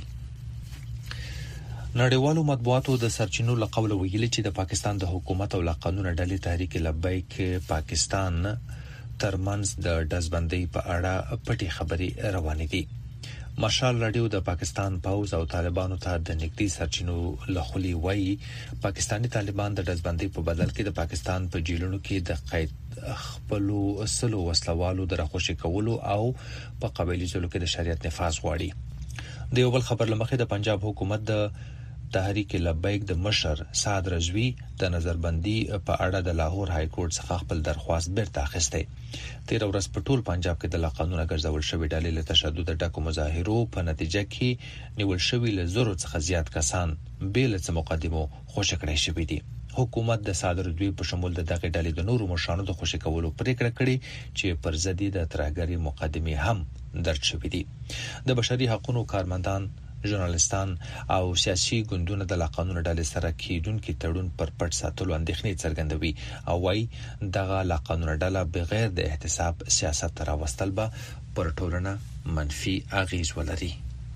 نړیوالو مطبوعاتو د سرچینو له قوله ویلي چې د پاکستان د حکومت او قانون ډلې تحریک لبیک پاکستان ترمنځ د ډزبندۍ په اړه پټي خبري روانې دي. مشال رادیو د پاکستان پاوز او طالبانو ته د نږدې سرچینو لخوا وایي پاکستانی طالبان د ډزبندۍ په بدل کې د پاکستان په جیلونو کې د قید خپلو اصلو وسلوالو د راخوشي کولو او په قبایلی ځلو کې د شریعت نفاذ غواړي. د یو بل خبر لمخې د پنجاب حکومت د تحریک لبیک د مشر سعد رضوی د نظربندي په اړه د لاهور های کورټ څخه خپل درخواست بیرته اخیسته. تیر ورځ په ټول پنجاب کې د قانون ګرځول شوی ډلې له تشدد ډکو مظاهرو په نتیجه کې نیول شوی له زرو څخه زیات کسان بیل څه مقدمو خوشی کړی شوی دي. حکومت د سعد رضوی په شمول د دغه ډلې د نورو مشرانو د خوشی کولو پریکړه کړې چې پر ضد د ترهګری مقدمه هم درج شوی دي. د بشري حقوقو کارمندان، ژورنالستان او سیاسي ګوندونه د قانون ډلې سره کېدونکو تړون پر پټ ساتلو اندېښنې څرګندوي او وايي دغه قانون ډله بغیر د احتساب سیاست راوستل به پر ټولنه منفي اغیز ولري.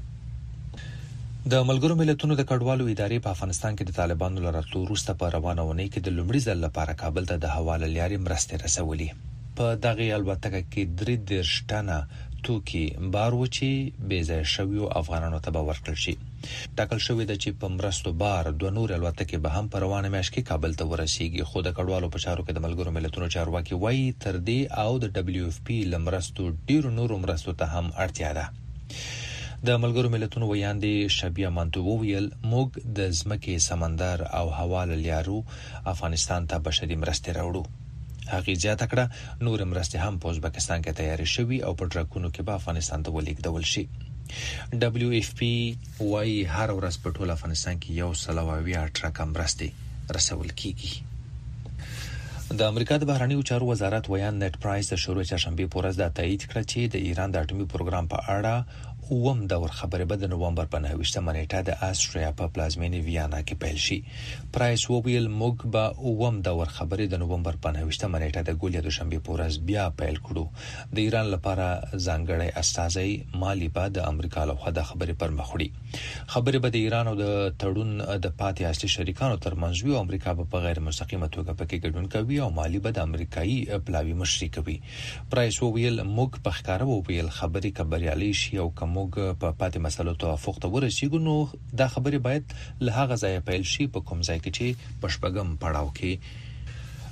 د ملګرو ملتونو د کډوالو ادارې په افغانستان کې د طالبانو لراتلو وروسته په روانه ونې کې د لومړي ځل لپاره کابل ته د حواله لارې مرستې رسولې. په دغه الوتکه کې درې دېرش ټنه توکي بار وچی بې ځای شویو افغانانو ته به ورکړل شي. ټاکل شوی د چې په مرستو بار دوه نور الوتکې به هم په روانه میاشت کې کابل ته ورسیږي. خو د کډوالو په چارو کې د ملګرو ملتونو چارواکي وایي تر دې او د دبليو اف پی لمرستو ډیرو نورو مرستو ته هم اړتیا ده. د ملګرو ملتونو ویاندې شبیه مانتو وویل موږ د ځمکې، سمندر او هوا له لارو افغانستان ته بشري مرستې راوړو. هغه زیاته کړه نور مرستې هم په ازبکستان کې تیار شوي او په ټرکونو کې به افغانستان ته ولیږدول شي. دبليو اف پی وايي هر ورځ په ټول افغانستان کې یو سل او اویا ټرک مرستې رسول کیږي. د امریکا د بهرنیو چارو وزارت ویان نت پرایس د شروع چهارشنبه پورز د تایید کړ چې د ایران د اټومي پروګرام په اړه اوم دور خبره به د نومبر په نهه نیټه د استرالیا په پلازمینه ویانا کې پیل شي. پرایس وویل موږ به اوم دور خبره د نومبر په نهه نیټه د ګولیا دوشنبه پورز بیا پیل کړو. د ایران لپاره ځانګړی استازی مالی به د امریکا له خوا د خبره پر مخ وړي. خبره به د ایران او د تړون د پاتې اصلي شریکانو ترمنځ وي او امریکا به په غیر مستقیمه توګه پکې ګډون کوي او مالی به د امریکایي پلاوی مشري کوي. پرایس وویل موږ په ښکاره وویل خبرې کبريالي شي او کوم موږ په پاتې مسلو توافق ته ورسیږو نو دا خبره باید له هغه ځای پیل شي په کوم ځای کې چې په شپږم پړاو کې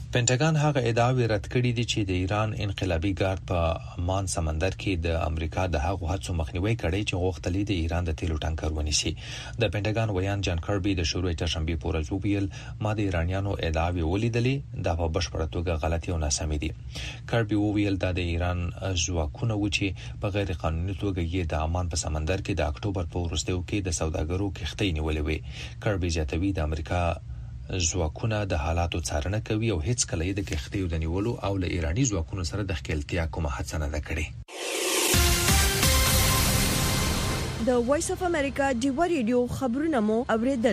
پینټاګن هغه ادعاوې رد کړې دي چې د ایران انقلابي ګارد په عمان سمندر کې د امریکا د هغو هڅو مخنیوي کړی چې غوښتل دي ایران د تیلو ټانکر ونیسي. د پینټاګن ویان جان کربي د شروع چهارشنبه په ورځ ویل ما د ایرانیانو ادعاوې ولیدلې دا په بشپړه توګه غلطي او ناسمې دي. کربي ویل دا د ایران ځواکونه و چې په غیر قانوني توګه یې د عمان په سمندر کې د اکتوبر په وروستیو کې د سوداګرو کښتۍ نیولې وې. کربي زیاتوي د امریکا ځواکونه د حالاتو څارنه کوي او هیڅ کله یې د کښتیو د نیولو او له ایرانی ځواکونو سره د ښکېلتیا کومه هڅه نه ده کړې. د وایس اف امریکا ډیو ریډیو خبرونه مو اوریدل.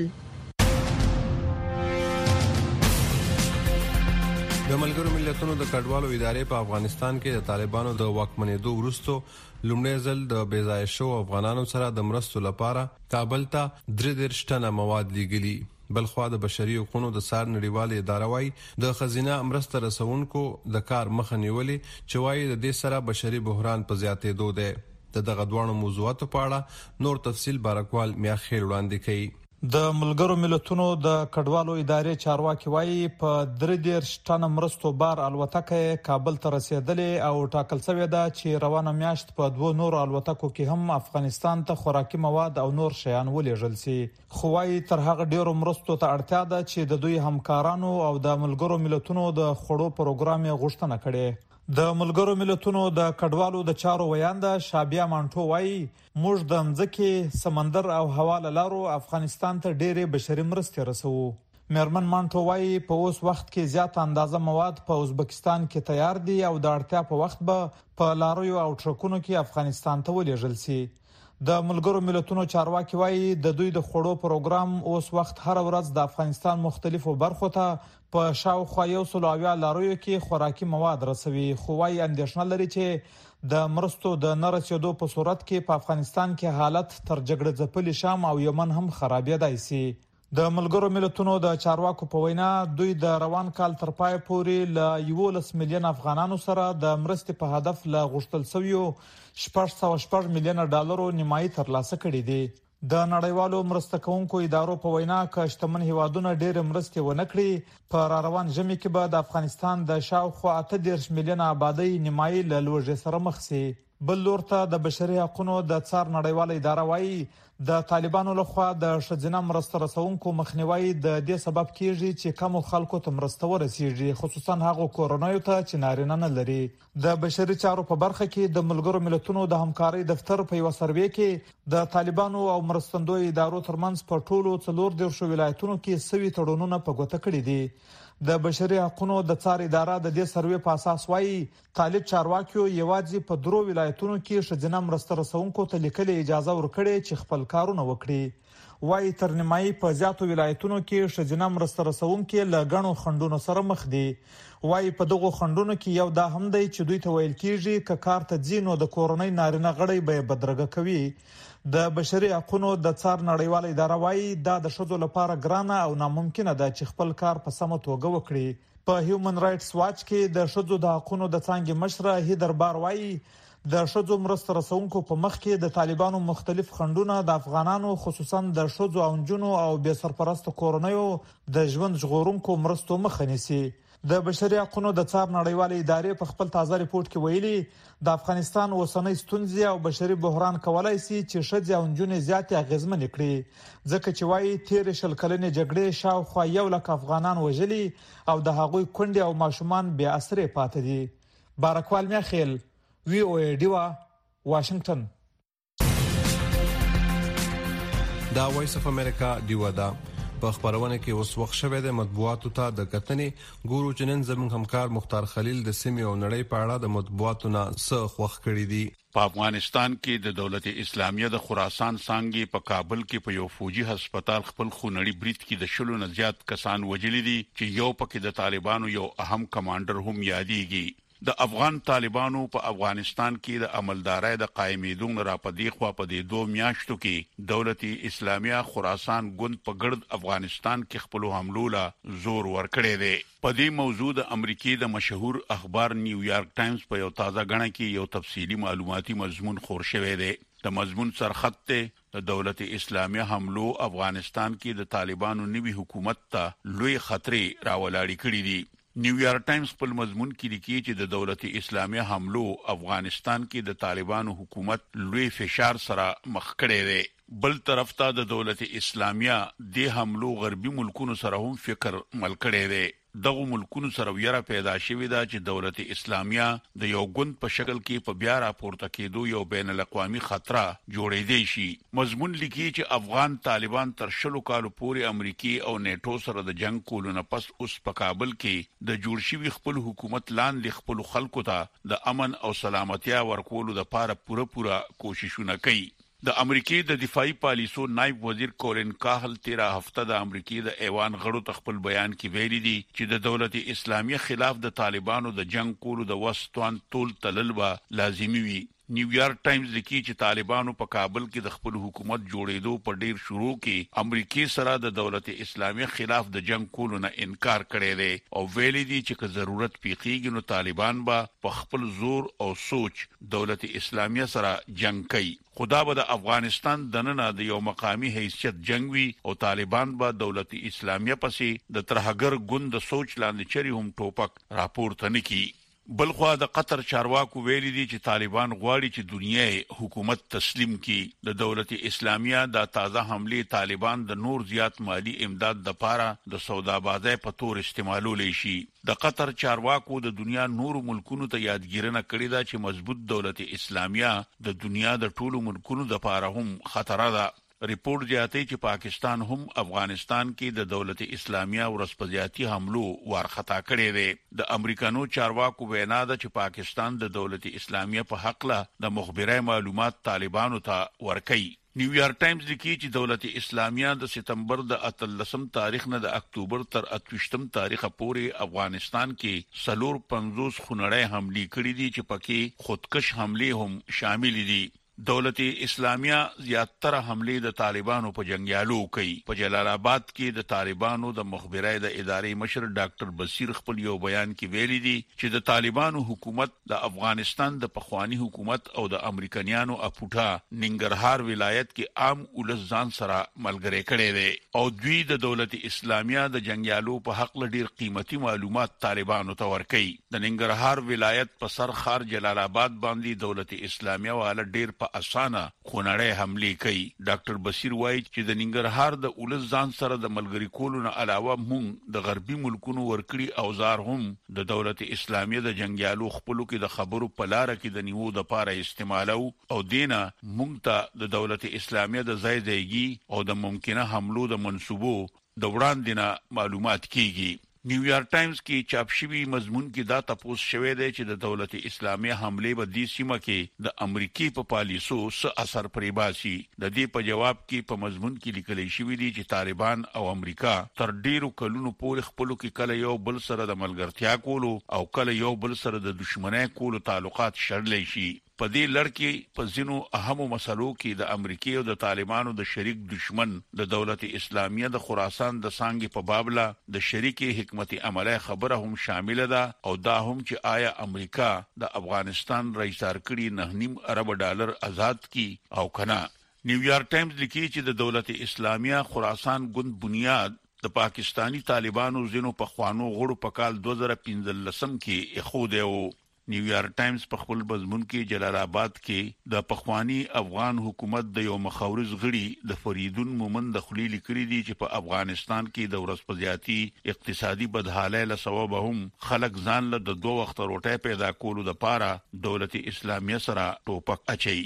د ملګرو ملتونو د کډوالو ادارې په افغانستان کې د طالبانو د واکمنېدو وروسته لومړی ځل د بېځایه شو افغانانو سره د مرستو لپاره کابل ته درې دېرش ټنه مواد لیږلي. بلخوا د بشري حقوقو د سار نړیوالې اداره وايي د خزینه مرسته رسونکو د کار مخه نیولې چې وايي د دې سره بشري بحران په زیاتېدو دی. د دغه دوه موضوعاتو په اړه نور تفصیل بارکوال میاخیل وړاندې کوي. د ملګرو ملتونو د کډوالو ادارې چارواکي وایي په درې دېرش ټنه مرستو بار الوتکه کابل ته رسیدلې او ټاکل شوې ده چې روانه میاشت په دوه نور الوتکو کې هم افغانستان ته خوراکي مواد او نور شیان ولېږل شي. خو وايي تر هغه ډیرو مرستو ته اړتیا ده چې د دوی همکارانو او د ملګرو ملتونو د خوړو پروګرام یې غوښتنه کړې. د ملګرو ملتونو د کډوالو د چارو ویانده شابیا مانټو وايي موږ د مځکې سمندر او هوا له لارو افغانستان ته ډېرې بشري مرستې رسوو. میرمن مانټو وايي په اوس وخت کې زیات اندازه مواد په ازبکستان کې تیار دي او د اړتیا په وخت به په لاریو او ټرکونو کې افغانستان ته ولېږل شي. د ملګرو ملتونو چارواکي وايي د دوی د خوړو پروګرام اوس وخت هر ورځ د افغانستان مختلفو برخو ته په شاوخوا یو سل اویا لاریو کې خوراکي مواد رسوي. خو وايي اندېښنه لري چې د مرستو د نه رسیدو په صورت کې په افغانستان کې حالت تر جګړه ځپلي شام او یمن هم خرابېدای شي. د ملګرو ملتونو د چارواکو په وینا دوی د روان کال تر پای پورې له یولس میلیون افغانانو سره د مرستې په هدف له غوښتل شویو شپږ سوه شپږ میلیونه ډالرو نیمایي ترلاسه کړي دي. د نړیوالو مرسته کوونکو ادارو په وینا که شتمن هیوادونه ډېر مرستې ونه کړي په را روان ژمي کې به د افغانستان د شاوخوا اته دېرش میلیونه آبادۍ نیمایي له لوږې سره مخ شي. بل لور ته د بشري حقوقو د څار نړیواله اداره وايي د طالبانو لخوا د ښځینه مرسته رسونکو مخنیوي د دې سبب کیږي چې کم خلکو ته مرسته ورسیږي، خصوصا هغو کورنیو ته چې نارینه نه لري. د بشري چارو په برخه کې د ملګرو ملتونو د همکارۍ دفتر په یو سروې کې د طالبانو او مرستندوی ادارو ترمنځ په ټولو څلور دیرشو ولایتونو کې سوي تړونونه په ګوته کړي دي. د بشري حقوقو د څار اداره د دې سروې په اساس وايي طالب چارواکیو یوازې په درو ولایتونو کې ښځینه مرسته رسونکو ته لیکلې اجازه ورکړې چې خپل کارونه وکړي. وايي تر نیمایي په زیاتو ولایتونو کې ښځینه مرسته رسونکي له غنو خندونو سره مخ دي. وايي په دغه خندونو کې یو دا هم دی چې دوی ته ویل کیږي ک کار ته ځینو د کورنۍ نارینه غړي به بدرګه کوي. د بشري حقوقو د څار نړیواله اداره وايي دا د ښځو لپاره ګرانه او ناممکنه ده چې خپل کار په سمه توګه وکړي. په هیومن رائټس واچ کې د ښځو د حقوقو د څانګې مشره هیدر بار وايي د ښځو مرسته رسونکو په مخ کې د طالبانو مختلف خندونه د افغانانو خصوصا د ښځو او نجونو او بې سرپرست کورنیو د ژوند ژغورونکو مرستو مخه نیسي. د بشري حقوقو د څار نړیوالې ادارې په خپل تازه ریپورت کې ویلي د افغانستان اوسنۍ ستونزې او بشري بحران کولای شي چې ښځې او نجونې زیاتې اغېزمنې کړي، ځکه چې وايي تېرې شل کلنې جګړې شاوخوا یو لک افغانان وژلي او د هغوی کونډې او ماشومان بې اسرې پاتې دي. بارکوال میاخیل، وی او ای ډیوا، واشنگټن. دا وایس اف امریکا ډیوا دا په خبرونه کې اوس وخت شوه د مطبوعاتو ته د کتنې ګورو چې نن زموږ همکار مختار خلیل د سیمې او نړۍ په اړه د مطبوعاتو نه څه خوښ کړی دي. په افغانستان کې د دولت اسلامیه د خراسان څنګه په کابل کې په یو فوجي هسپتال خپل خونړي بریټ کې د شلو نه زیات کسان وژلي دي چې یو پکې د طالبانو یو اهم کمانډر هم یادېږي. د افغان طالبانو په افغانستان کې د عملدارۍ د قائمېدو را پدې خوا په دې دوه میاشتو کې دولت اسلامیه خراسان ګوند په ګرد افغانستان کې خپل حملو لا زور ورکړی دی. په دې موضوع د امریکای د مشهور اخبار نیویارک ټایمز په یو تازه غړنه کې یو تفصیلی معلوماتي مضمون خور شوی دی. د مضمون سرخط ته د دولت اسلامیه حملو افغانستان کې د طالبانو نوي حکومت ته لوی خطرې راولاړې کړې دي. نیویارک ټایمز په مضمون کې لیکي چې د دولت اسلامیه حملو افغانستان کې د طالبانو حکومت لوی فشار سره مخ کړی دی. بل طرف ته د دولت اسلامیه د حملو غربي ملکونو سره هم فکر مل کړی دی. دغه ملکونو سره ویره پیدا شوې ده چې دولت اسلامیه د یو ګوند په شکل کې په بیا راپورته کېدو یو بین الاقوامي خطر جوړېدی شي. مضمون لیکي چې افغان طالبان تر شلو کالو پورې امریکای او نیټو سره د جنگ کولو نه پس اوس په کابل کې د جوړ شوي خپل حکومت لاندې خپل خلکو ته د امن او سلامتیا ورکولو لپاره پوره پوره کوششونه کوي. د امریکای د دفاعي پالیسو نائب وزیر کولن کاهل تیرا هفته د امریکای د ایوان غړو تخپل بیان کې ویلي دي چې د دولت اسلامیه خلاف د طالبانو د جنگ کولو د وسطوان ټول تللبه لازمي وي. نیویارک ټایمز لیکي چې طالبانو په کابل کې د خپل حکومت جوړېدو په ډیر شروع کې امریکای سره د دولت اسلامیه خلاف د جنگ کولو نه انکار کړی دی او ویلي دي چې که ضرورت پیښیږي نو طالبان به په خپل زور او سوچ دولت اسلامیه سره جنگ کوي. خدا به د افغانستان دننه د یو مقامی حیثیت جنگ وي او طالبان به دولت اسلامیه پسې د ترهګر ګوند سوچ لاندې چری هم ټوپک راپورته نکړي. بلخوا د قطر چارواکو ویلي دي چې طالبان غواړي چې دنیا حکومت تسلیم کړي. د دولت اسلامیه د تازه حمله طالبان د نور زیات مالی امداد د پاره د سودابازۍ په تور استعمالول شي. د قطر چارواکو د دنیا نور ملکونو ته یادګیرنه کړې ده چې مضبوط دولت اسلامیه د دنیا د ټولو ملکونو د پاره هم خطر ده. ریپورت زیاتوي چې پاکستان هم افغانستان کې د دولت اسلامیه ورسپزیاتی حملو وارخطا کړی دی. د امریکانو چارواکو وینا ده چې پاکستان د دولت اسلامیه په حق له د مخبري معلومات طالبانو ته ورکړي. نیویارک ټایمز لیکي چې دولت اسلامیه د سپتمبر د اتلسم تاریخ نه د اکتوبر تر اتوشتم تاریخ پورې افغانستان کې سلور پنځوس خونړی حملې کړې دي چې پکې خودکش حملې هم شامل دي. دولت اسلامیه زیاتره حملې د طالبانو په جنگیالو کوي. په جلال آباد کې د طالبانو د مخبري د ادارې مشر ډاکټر بصیر خپل یو بیان کې ویلي دي چې د طالبانو حکومت د افغانستان د پخوانی حکومت او د امریکایانو اپوټا ننګرهار ولایت کې عام ولس ځان سره ملګری کړي دي او دوی د دولت اسلامیه د جنگیالو په حق لډیر قیمتي معلومات طالبانو ته ورکړي. د ننګرهار ولایت په سر خار جلال آباد باندې دولت اسلامیه والا ډیر اسانه خونړی حملې کوي. ډاکټر بصیر وایي چې د ننګرهار د ولس ځان سره د ملګری کولو نه علاوه مونږ د غربي ملکونو ورکړي اوزار هم د دولت اسلامیه د جنگیالو خپلو کې د خبرو په لار کې د نیو د پاره استعمالو او دینه مونږ ته د دولت اسلامیه د ځای ځایګي او د ممکنه حملو د منسوبو د وړاندې معلومات کیږي. نیویارک ټایمز کې چاپ شوی مضمون کې دا تپوس شوی دی چې د دولت اسلامیه حمله به د سیمه کې د امریکای په پالیسو څه اثر پرې باسي. د دې په جواب کې په مضمون کې لیکل شوی دی چې طالبان او امریکا تر ډیرو کلونو پورې خپلو کې کله یو بل سره د ملګرتیا کولو او کله یو بل سره د دښمنۍ کولو تعلقات شړلی شي. په دې لړ کې په ځینو اهمو مسلو کې د امریکای او د طالبانو د شریک دشمن د دولت اسلامیه د خراسان د سانګي په بابله د شریک حکمت عمله خبره هم شامل ده او دا هم چې آیا امریکا د افغانستان رئیسار کړي نه نیم ارب ډالر آزاد کی او کنه. نیویارک ټایمز لیکي چې د دولت اسلامیه خراسان ګوند بنیاد د پاکستانی طالبانو زینو په خوانو غړو په کال دو هزار پنځلسم کې اخوده او نیویارک ټایمز په خپل مضمون کې جلال آباد کې د پخوانی افغان حکومت د یو مخاورز غړي د فریدون مومن د خلیل کړي دي چې په افغانستان کې د ورسپزیاتی اقتصادي بدحالۍ له سبب هم خلک ځان له د دوه وخت روټۍ پیدا کولو د پاره دولت اسلامیه سره ټوپک اچي.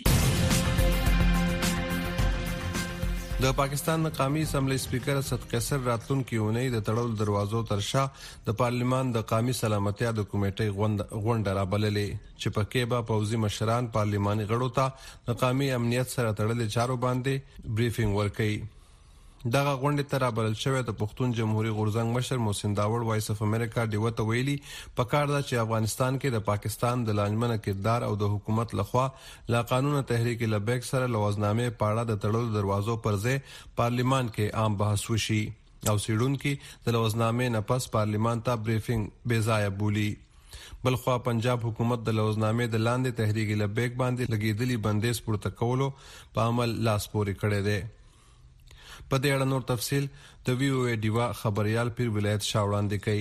د پاکستان مقامی اسمبلی سپیکر اسد قیصر راتلونکي اونۍ د تړل دروازو تر شا د پارلیمان د قومي سلامتیا د کمیټې غونډه رابللې چې پکې به پوځي مشران پارلیماني غړو ته د قومي امنیت سره تړلې چارو باندې بریفینګ ورکړي. دغه غونډه تر ابل شوې د پښتون جمهوریت غورزنګ مشر محسن داوړ وایس اف امریکا دیوته ویلي پکار دا چې افغانستان کې د پاکستان د لانجمنه کردار او د حکومت لخوا لا قانون تحریک لبیک سره لوازنامه پاړه د تړلو دروازو پر ځای پارلیمان کې عام بحث وشي او سیډون کې د لوازنامه نه پس پارلیمان ته بریفینګ بے ځای بولی. بلخوا پنجاب حکومت د لوازنامه د لاندې تحریک لبیک باندې لګیدلی بندیز پورته کولو په عمل لاس پورې کړی دی. په دې اړه نور تفصیل د وی او ای ډیوا خبريال پیر ولایت شاوړاندې کوي.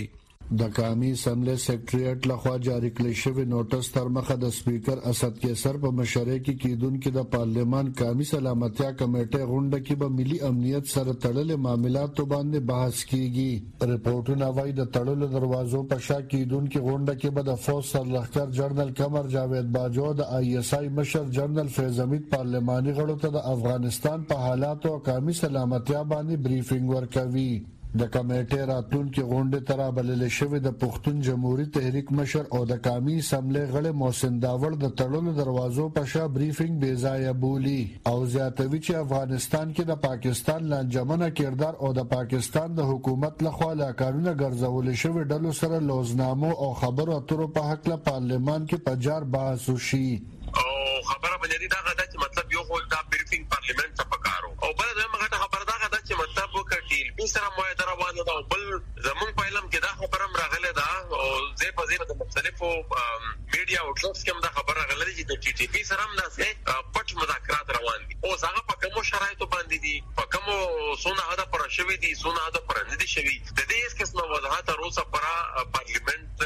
د قومي اسمبلی سیکریټریټ لخوا جاری کړل شوی نوټس تر مخه د سپیکر اسد کیسر په مشرۍ کې کیدونکو د پارلیمان قومي سلامتیا کمیټې غونډه کې به ملي امنیت سره تړلې معاملات باندې بحث کیږي. ریپورتونه وايي د تړلو دروازو په شا کیدونکو غونډه کې به د فوج سرلښکر جنرال قمر جاوید باجوه د آی ایس آی مشر جنرال فیض حمید پارلماني غړو ته د افغانستان په حالاتو او قومي سلامتیا باندې بریفینګ ورکوي. د کمیټې راتلونکي غونډې ته رابلل شوې د پښتون جمهوریت تحریک مشر او د قومي اسمبلی غړي محسن داوړ د تړلو دروازو په شا بریفینګ بې ځایه بولي او زیاتوي چې افغانستان کې د پاکستان لانجمنه کردار او د پاکستان د حکومت لخوا لا کارونه ګرځول شوی ډلو سره لوزنامو او خبرو اترو په حق له پارلمان کې پجار بحث وشي. او خبره باندې دا غدا چې مطلب یو خو دا بریفینګ پارلیمنت ته پکارو او بل دا مغه خبره دا غدا چې مطلب وکړي بي سره موه دروازه دا بل زمون په علم کې دا خبره راغله دا او زه په دې د مختلفو میډیا او ټلوس کې دا خبره راغله چې د ټي ټي پی سره هم داسې پټ مذاکرات روان دي او هغه په کومو شرایطو باندې دي په کومو سونه هدا پر شوی دي سونه هدا پر نه دي شوی د دې هیڅ قسمه وضاحت روسه پر پارلیمنت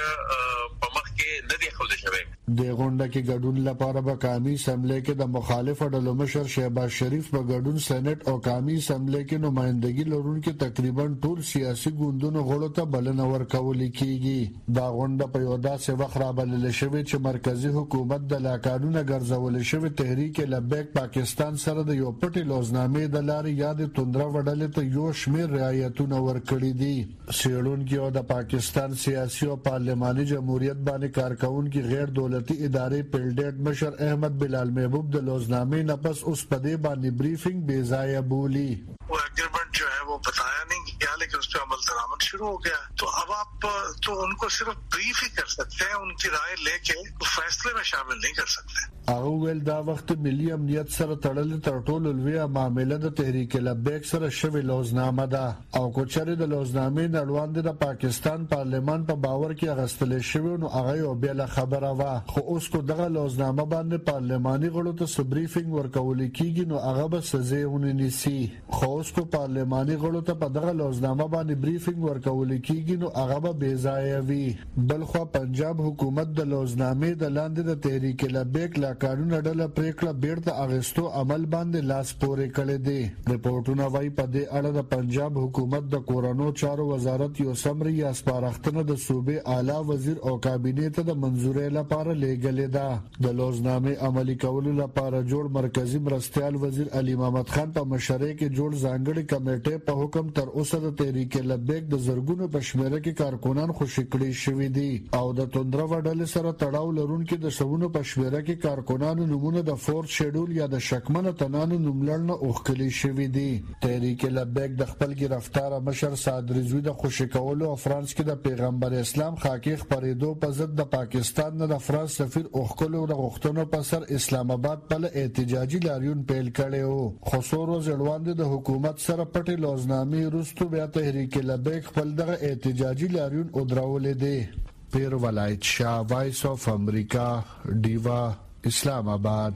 په مخ کې نه دی خوده شوی. د غونډه کې ګډون لپاره به قومي اسمبلی کې د مخالف ډلو مشر شهباز شریف په ګډون سېنات او قومي اسمبلی کې نمائندګي لرونکي تقریبا ټول سیاسي ګوندونو غړو ته بلنه ورکول کیږي. دا غونډه په یو داسې وخت رابلل شوې چې مرکزی حکومت د لاکانونه ګرځول شوی تحریک لبیک پاکستان سره د یو پټي لوزنامې د لارې یاد توندره وډلې ته یو شمېر رعایتونه ورکړي دي. سیړونکو د پاکستان سیاسي او پارلماني جمهوریت باندې کارکونکو غیر دولتي ادارې پیلډیټ مشر احمد بلال محبوب د لوزنامې نه پس اس پدې باندې بریفینګ بے ضایع بولی. وہ ایگریمنٹ جو ہے وہ بتایا نہیں گیا لیکن اس پہ عمل درآمد شروع ہو گیا تو اب آپ تو ان کو صرف بریف ہی کر سکتے ہیں ان کی رائے لے کے فیصلے میں شامل نہیں کر سکتے. هغه ویل دا وخت ملي امنیت سره تړلې تر ټولو لویه معامله د تحریک لبیک سره شوی لوزنامه ده او کوچري د لوزنامې نړوند د پاکستان پارلمان په باور کې اغستل شوی نو هغه یو بل خبره وا خو اوس کو دغه لوزنامه باندې پارلماني غړو ته بریفینګ ورکول کیږي نو هغه به سزا ونیسي. خو اوس کو پارلماني غړو ته په دغه لوزنامه باندې بریفینګ ورکول کیږي نو هغه به بې ځایه وي. بلخو پنجاب حکومت د لوزنامې د لاندې د تحریک لبیک قانون ډله پریکړه بیرته اغستو عمل باندې لاس پورې کړی دی. ریپورتونه وايي په دې اړه د پنجاب حکومت د کورونو چارو وزارت یو سمري یا سپارښتنه د صوبې اعلی وزیر او کابینې ته د منځورۍ لپاره لیږلې ده. د لوزنامې عملي کولو لپاره جوړ مرکزی مرستیال وزیر علي محمد خان په مشرۍ کې جوړ ځانګړي کمیټې په حکم تر اوسه د تحریک لبیک د زرګونو په شمېره کې کارکونان خوشي کړي شوي دي او د توندره وډلې سره تړاو لرونکي د شوونو په شمېره کې کارکونانو نمونه د فورت شیډول یا د شکمنه تنانو نوملړنه اوخکلي شوي دي. تحریک لبیک د خپل گرفتار مشر سعد رضوی د خوشي کولو او فرانس کې د پیغمبر اسلام خاکي خبرېدو په ضد د پاکستان نه د فرانس سفیر اوخکلو د غوښتنو په سر اسلام آباد په احتجاجي لاریون پیل کړي وو. خو څو ورځې وړاندې د حکومت سره پټي لوزنامې وروسته بیا تحریک لبیک خپل دغه احتجاجي لاریون ودرولې دي. پیر ولایت شاه وایس اف امریکا ډیوا اسلام آباد.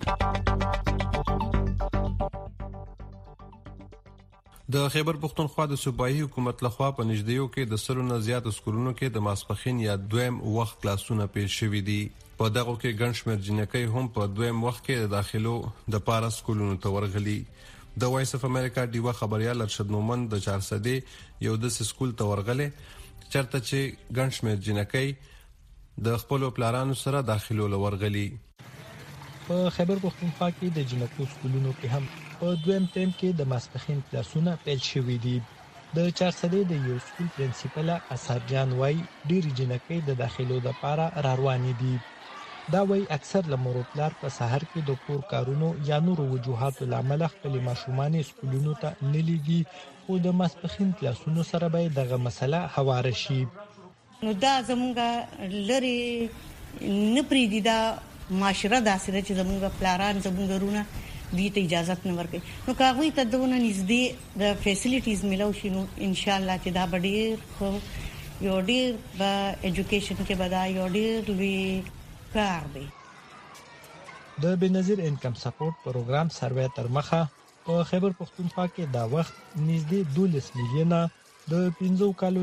د خیبر پختونخوا د صوبایي حکومت لخوا په نږدېیو کې د سلو نه زیات سکولونو کې د ماسپخین یا دویم وخت کلاسونه پیل شوي دي. په دغه کې ګڼ شمېر جنکۍ هم په دویم وخت کې د داخلو د پاره سکولونو ته ورغلي. د وایس اف امریکا ډیوا خبريال ارشد مومند د چار سدې یو د سکول ته ورغله چرته چې ګڼ شمېر جنکۍ د خپل پلانونو سره داخلو لورغلي. په خیبر پختونخوا کې د جنکو سکولونو کې هم په دویم ټیم کې د ماسپخین کلاسونه پیل شوي دي. د چار سدې د یو سکول پرنسپل اسحاق جان وای ډېری جنکۍ د داخلو د پاره را روانې دي. دا وای اکثر لمرو پلار په سحر کې د کور کارونو یا نورو وجوهاتو لامل خپل ماشومان سکولونو ته نه لیږي خو د ماسپخین کلاسونو سره به دغه مسله هواره شي. نو دا زمونږ لری نه پریدي دا معاشره داسې ده چې زمونږ پلاران زمونږ رونه دې ته اجازه نه ورکړي نو کاغوي ته دونه نږدې د فیسیلیټیز ملو شي نو ان شاء الله چې دا ډېر خو یو ډېر په ایجوکیشن کې به دا یو ډېر لوی کار دی. د بنظیر انکم سپورټ پروګرام سروې تر مخه په خیبر پختونخوا کې دا وخت نږدې دولس میلیونه د پنځو کالونو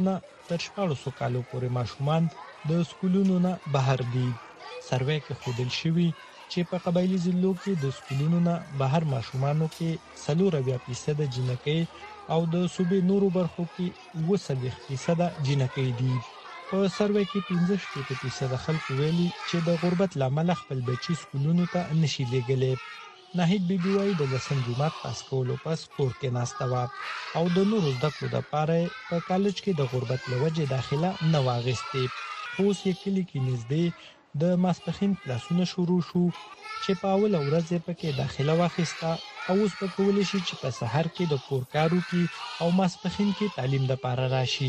تر شپږ کالو پورې ماشومان د سکولونو نه بهر دي. سروې کې ښودل شوي چې په قبایلي ضلعو کې د سکولونو نه بهر ماشومانو کې څلور اویا فیصد جنکۍ او د صوبې نورو برخو کې اوه څلوېښت فیصد جنکۍ دي. په سروې کې پنځه شپېته فیصد خلکو ویلي چې د غربت له امله خپل بچي سکولونو ته نشي لېږلی. ناهید بیبي وایي د لسم جومات پاس کولو پس کور کې ناسته وه او د نورو زده کړو دپاره په کالج کې د غربت له وجې داخله نه وه اخیستې. خو اوس یې کلي کې نږدې د ماسپښین کلاسونه شروع شو چې په اوله ورځ یې پکې داخله واخیسته او اوس به کولی شي چې په سحر کې د کور کار وکړي او ماسپښین کې تعلیم دپاره راشي.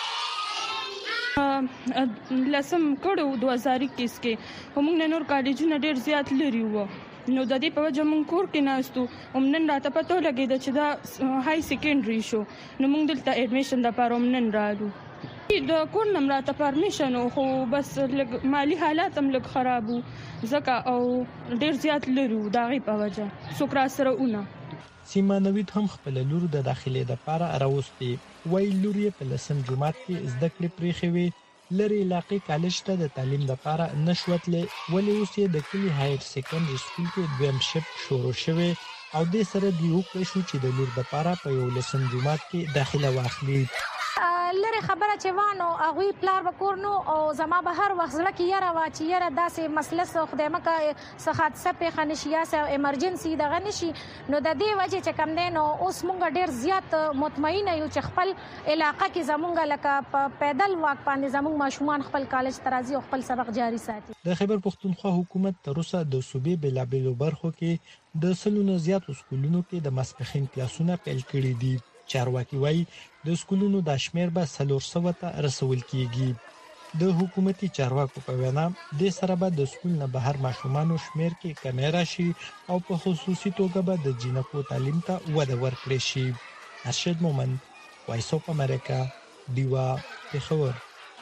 لسم کړو دوه هزار اکیس کې موږ نه نور کالجونه ډېر زیات لري وو نو د دې په وجه موږ کور کې ناستو هم نن راته پته ولګېده چې دا های سیکنډري شو نو موږ دلته ایډمیشن دپاره هم نن رالو. د کور نه راته پرمیشن خو بس لږ مالی حالات هم لږ خراب وو ځکه او ډېر زیات لري وو د هغې په وجه څوک راسره ونه. سیما نوید هم خپله لور د داخلې دپاره راوستې. وایي لور یې په لسم جومات کې زده کړې پرېښې وې لرې علاقې کالج ته د تعلیم دپاره نه شوه تللی ولې اوس یې د کلي هایر سیکنډري سکول کې دویم شپ شروع شوی او دې سره دوی وکړی شو چې د لور دپاره په یو لسم جومات کې داخله واخلي. لري خبره چې وانه هغوی پلار به کور نو او زما به هر وخت زړه کې یاره وه چې یاره داسې مسله څه خدای مکه څه حادثه پېښه نه شي یا څه ایمرجنسي دغه نه شي نو د دې وجې چې کوم دی نو اوس مونږ ډېر زیات مطمئنه یو چې خپل علاقه کې زمونږ لکه په پیدل واک باندې زمونږ ماشومان خپل کالج ته راځي او خپل سبق جاري ساتي. د خیبر پښتونخوا حکومت تر اوسه د صوبې بېلابېلو برخو کې د سلو نه زیاتو سکولونو کې د ماسپښین کلاسونه پیل کړي دي. چارواکي وایي د سکولونو دا شمیر به څلور سوه ته رسول کیږي. د حکومتي چارواکو په وینا دې سره به د سکول نه بهر ماشومانو شمیر کې کمی راشي او په خصوصي توګه به د جینکو تعلیم ته وده ورکړی شي. ارشد مومند، وایس اف امریکا، ډیوا، پېښور.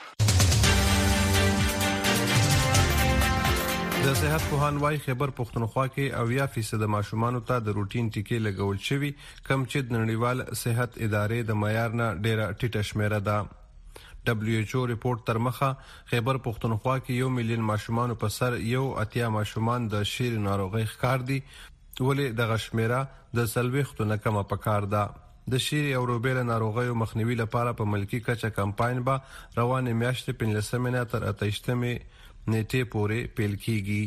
د صحت پوهان وايي خیبر پښتونخوا کې اویا فیصد ماشومانو ته د روټین ټیکې لګول شوي کم چې د نړیوال صحت ادارې د معیار نه ډیره ټیټه شمیره ده. دبليو ایچ او ریپورت تر مخه خیبر پښتونخوا کې یو میلیون ماشومانو په سر یو اتیا ماشومان د شیر ناروغي ښکار دي ولې د غشمیره د سلويختو نه کمه پکار ده. د شیر او روبیلا ناروغیو مخنیوي لپاره په ملکی کچه کمپاین به روانې میاشتې پنځلسمې نه تر اتهشتمې نیټه پورې پیل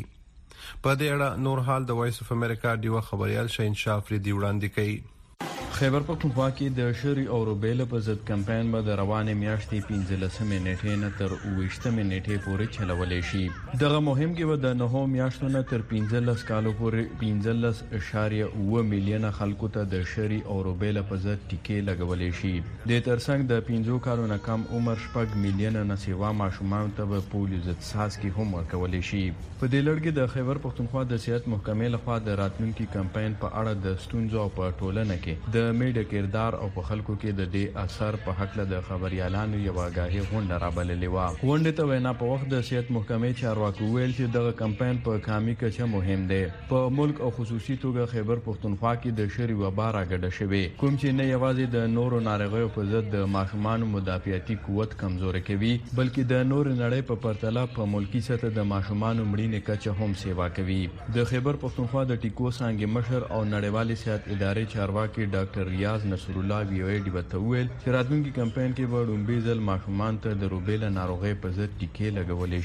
کیږي. په دې اړه نور حال د وایس اف امریکا ډیو خبريال شاهین شافری دی وړاندې کوي. خیبر پښتونخوا کې د شری او روبیلا په ضد کمپاین به د روانې میاشتې پنځلسمې نیټې نه تر اوویشتمې نیټې پورې چلولې شي. دغه مهم کې به د نهو میاشتو نه تر پنځلس کالو پورې پنځلس اشاریه اوه میلیونه خلکو ته د شری او روبیلا په ضد ټیکې لګولې شي. د ترڅنګ د پنځو کالو نه کم عمر شپږ میلیونه نه سیوا ماشومان ته به پولیو ضد څاڅکي هم ورکولې شي. په دې لړ کې د خیبر پښتونخوا د صحت محکمې لخوا د راتلونکي کمپاین په اړه د ستونزو او په ټولنه کې د میډیا کردار او په خلکو کې د دې اثر په حق له د خبريالانو یو غاهي غونډه رابللې و. غونډه ته وینا په وخت د صحت محکمې چارواکو ویل چې دغه کمپاین په کامي کچه مهم دی. په ملک او خصوصي توګه خیبر پښتونخوا کې د شری وبا راګډه شوې کوم چې نه یوازې د نورو ناروغیو په ضد د ماشومانو مدافعتي قوت کمزوري کوي بلکې د نور نړۍ په پرتله په ملکی سطح د ماشومانو مړینې کچه هم سیوا کوي. د خیبر پښتونخوا د ټیکو څانګې مشر او نړیوالې صحت ادارې چارواکي ډاکټر ریاض نصر الله وی او ډی وتویل چې راتلونکي کمپاین کې به ډومبي ځل ماشومان ته د روبیلا ناروغي په ضد ټیکې لګولې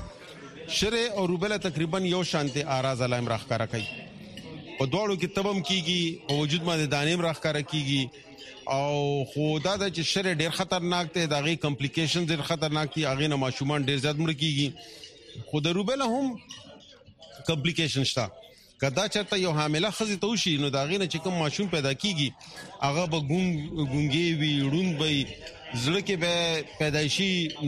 شي. شری او روبیلا تقریبا یو شانتي اراز علائم راخکارا کوي. په دوړو کې تبم کیږي په وجود باندې دانیم راخکارا کیږي او خدا د چې شری ډیر خطرناک دی دغه کمپلیکیشن ډیر خطرناک دي اغه نه ماشومان ډیر زیات مړ کیږي. خو د روبیلا هم کمپلیکیشن شته. کدا چرته یو حامله خزي توشي نو دا غینه چې کوم ماشوم پیدا کیږي هغه به ګونګ ګونګي وي ړون وي زړه کې به پیدایشي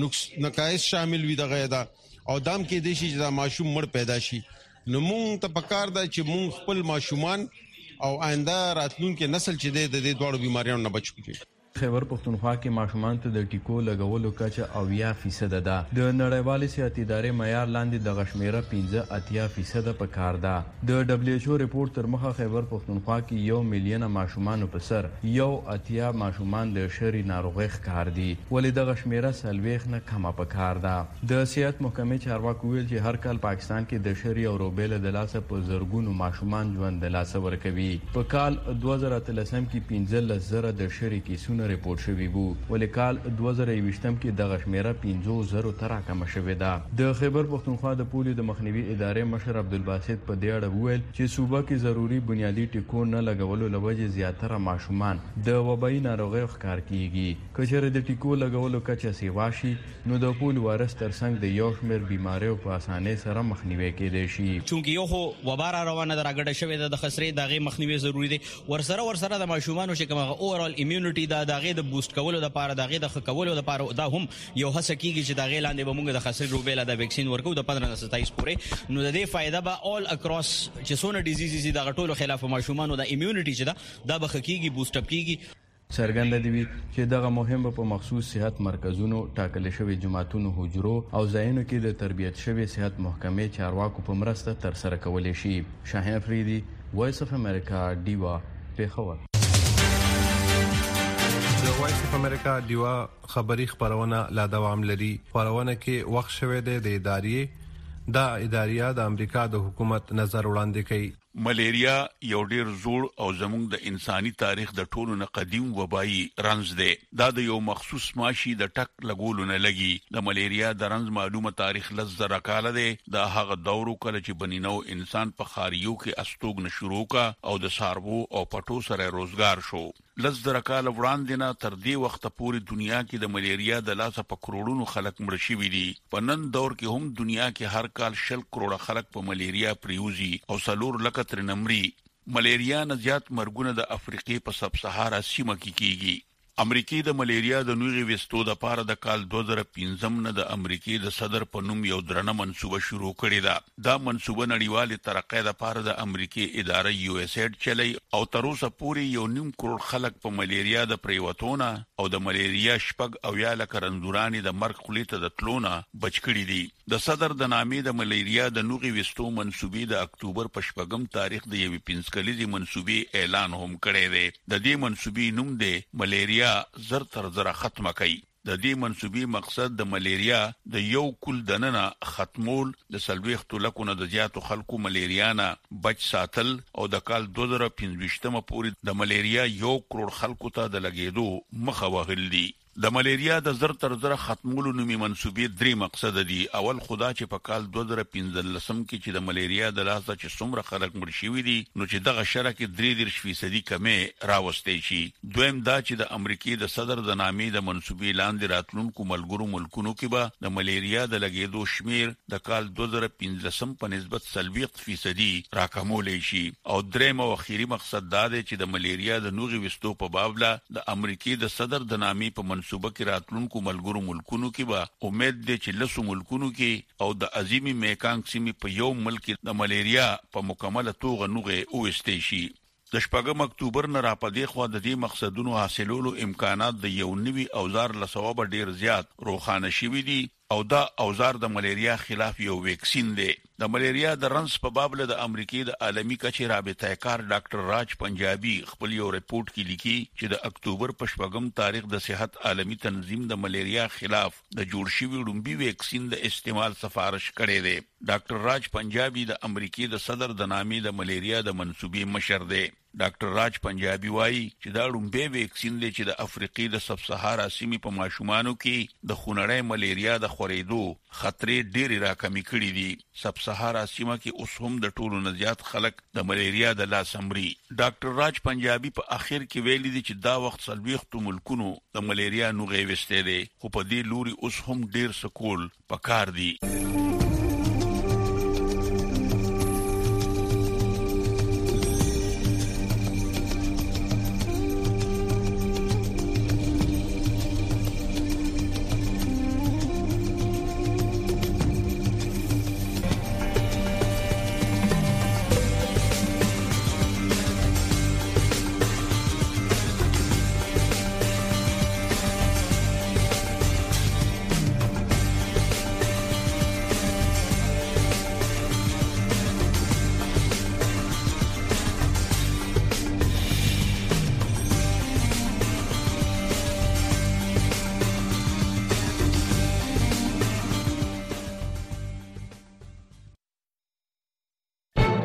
نقایص شامل وي دغه دا او دام کې د شي چې دا ماشوم مړ پیدا شي. نو مونږ ته پکار ده چې مونږ خپل ماشومان او آینده راتلونکي نسل چې د دې دوړو بیماریانو نه بچو کړي. خیبر پختونخوا کې ماشومان ته د ټیکو لګولو کچه اویا فیصد ده. د نړیوالې صحت ادارې معیار لاندې د غشمیره پنځه اتیا فیصد په کار ده. د دبليو ایچ او ریپورت تر مخه خیبر پختونخوا کې یو میلیون ماشومان په سر یو اتیا ماشومان د شری ناروغي ښکار دي، ولې د غشمیره سلويخ نه کمه په کار ده. د صحت محکمې چارواکو ویل چې هر کال پاکستان کې د شری او روبیلا د لاسه په زرګونو ماشومان ژوند د لاسه ورکوي. په کال دوه زره اتلسم کې پنځلس زره د شری کیسونه ریپورت شوي وو، ولې کال دوه زره یوویشتم کې دغه شمیره پنځو زرو ته راکمه شوې ده. د خیبر پختونخوا د پولیو د مخنیوي ادارې مشر عبدالباسط په دې اړه وویل چې صوبه کې ضروري بنیادی ټیکو نه لګولو له وجې زیاتره ماشومان د وبایي ناروغیو ښکار کیږي. که چېرې د ټیکو لګولو کچه سیوا شي نو د پولیو وایرس ترڅنګ د یو شمېر بیماریو په اسانۍ سره مخنیوي کېدای شي. چونکې یو خو وبا را روانه ده، راګډه شوې ده، د خسرې د هغې مخنیوي ضروري دی. ورسره ورسره د ماشومانو چې کومه اوورال امیونټي ده د هغې د بوسټ کولو دپاره، د هغې د ښه کولو دپاره دا هم یو هڅه کېږي چې د هغې لاندې به موږ د خسرې روبیلا د ویکسین ورکوو د پندره نه ستاییس پورې. نو د دې فایده به آل اکراس چې څونه ډیزیزز دي دغه ټولو خلاف ماشومانو د امیونټي چې ده دا به ښه کېږي، بوسټ اپ کېږي. څرګنده دی چې دغه مهم په مخصوص صحت مرکزونو، ټاکل شوی جماعتونو، حجرو او ځایونو کې د تربیت شوی صحت محکمې چارواکو په مرسته تر سره کولی شي. شاهین افریدي، وایس اف امریکا، ډیوا، پیښور. د وایس اف امریکا ډیوا خبری خبرونه لا دوام لري. خبرونه کې وخت شوه د ادارې دا اداریا د امریکا د حکومت نظر وړاندې کوي. ملیریا یو ډیر زوړ او زموږ د انساني تاریخ د ټولو نه قدیم وبایي رنځ دی. دا د یو مخصوص ماشي د ټک لګولو نه لګي. د ملیریا د رنځ معلومه تاریخ لس زره کاله دی. دا هغه دور کله چې بنینو انسان په خاریو کې استوګن شروع کا او د ساربو او پټو سره روزګار شو. لس زره کاله وړاندې نه تر دې وخته پورې دنیا کې د ملیریا د لاسه په کروڑونو خلک مړ شوي دي. په نن دور کې هم دنیا کې هر کال شل کروڑه خلک په ملیریا پریوزي او څلور لکه تر نمرې. ملیریا نه زیات مرګونه د افریقې په سب سهارا سیمه کې کیږي. امریکای د ملیریا د نوغي وستو د پاره د کال دوه زره پنځم نه د امریکای د صدر په نوم یو درنه منصوبه شروع کړې ده. دا منصوبه نړیوالې ترقۍ د پاره د امریکای اداره یو اس ایډ چلی او تر اوسه پورې یو نیم کروڑ خلک په ملیریا د پریوتونه او د ملیریا شپږ او یا لکه رندورانې د مرګ خولې ته د تلونه بچ کړي دي. د صدر د نامې د ملیریا د نوغي وستو منصوبې د اکتوبر په شپږم تاریخ د یوې پنځکلیزې منصوبې اعلان هم کړی دی. د دې منصوبې نوم دی ملیریا زر تر زر ختمه کوي. د دې منصوبې مقصد د ملیریا د یو کل دننه ختمول، د سلويختو لکونه د زیاتو خلکو ملیریا نه بچ ساتل او د کال دوه زره پنځويشتمه پورې د ملیریا یو کروڑ خلکو ته د لګېدو مخه وهل دي. د ملیریا د زر تر زر ختمولو نومي منصوبې درې مقصد دي. اول خدا چې په کال دوه زره پنځلسم کې چې د ملیریا د لاسه چې څومره خلک مړ شوي دي نو چې دغه شره کې درې دېرش فیصدي کمې راوستي شي. دویم دا چې د امریکای د صدر د نامې د منصوبې لاندې راتلونکو ملګرو ملکونو کې به د ملیریا د لګېدو شمیر د کال دوه زره پنځلسم په نسبت څلوېښت فیصدي راکمولی شي. او دریم او اخیری مقصد دا دی چې د ملیریا د نوغي وستو په بابله د امریکای د صدر د نامې په منصوبه کې راتلونکو ملګرو ملکونو کې به امید دی چې لسو ملکونو کې او د عظیمي میکانګ سیمې په یو ملک د ملیریا په مکمله توګه نوغه اوستی شي. د شپږم اکتوبر نه را پدې خو د دې مقصدونو حاصلولو امکانات د یو نوي اوزار لسواب ډیر زیات روخانه شوي دي او دا اوزار د ملیریا خلاف یو ویکسین دی. د ملیریا د رنس په باب له د امریکای د عالمي کچې رابطه کار ډاکټر راج پنجابي خپل یو ریپورت کې لیکي چې د اکتوبر په شپږم تاریخ د صحت عالمي تنظیم د ملیریا خلاف د جوړ شوي لومبي ویکسین د استعمال سفارش کړې ده. ډاکټر راج پنجابي د امریکای د صدر د نامې د ملیریا د منصوبې مشر دی. ډاکټر راج پنجابي وایي چې دا لومبي ویکسین دی چې د افریقې د سب سهارا سیمې په ماشومانو کې د خونړۍ ملیریا د خورېدو خطرې ډېرې راکمې کړې دي. سب سهارا سیمه کې اوس هم د ټولو نه زیات خلک د ملیریا د لاس مري. ډاکټر راج پنجابي په اخر کې ویلي دي چې دا وخت څلوېښتو ملکونو د ملیریا نوغې وستې دي خو په دې لوري اوس هم ډېر سکول پکار دي.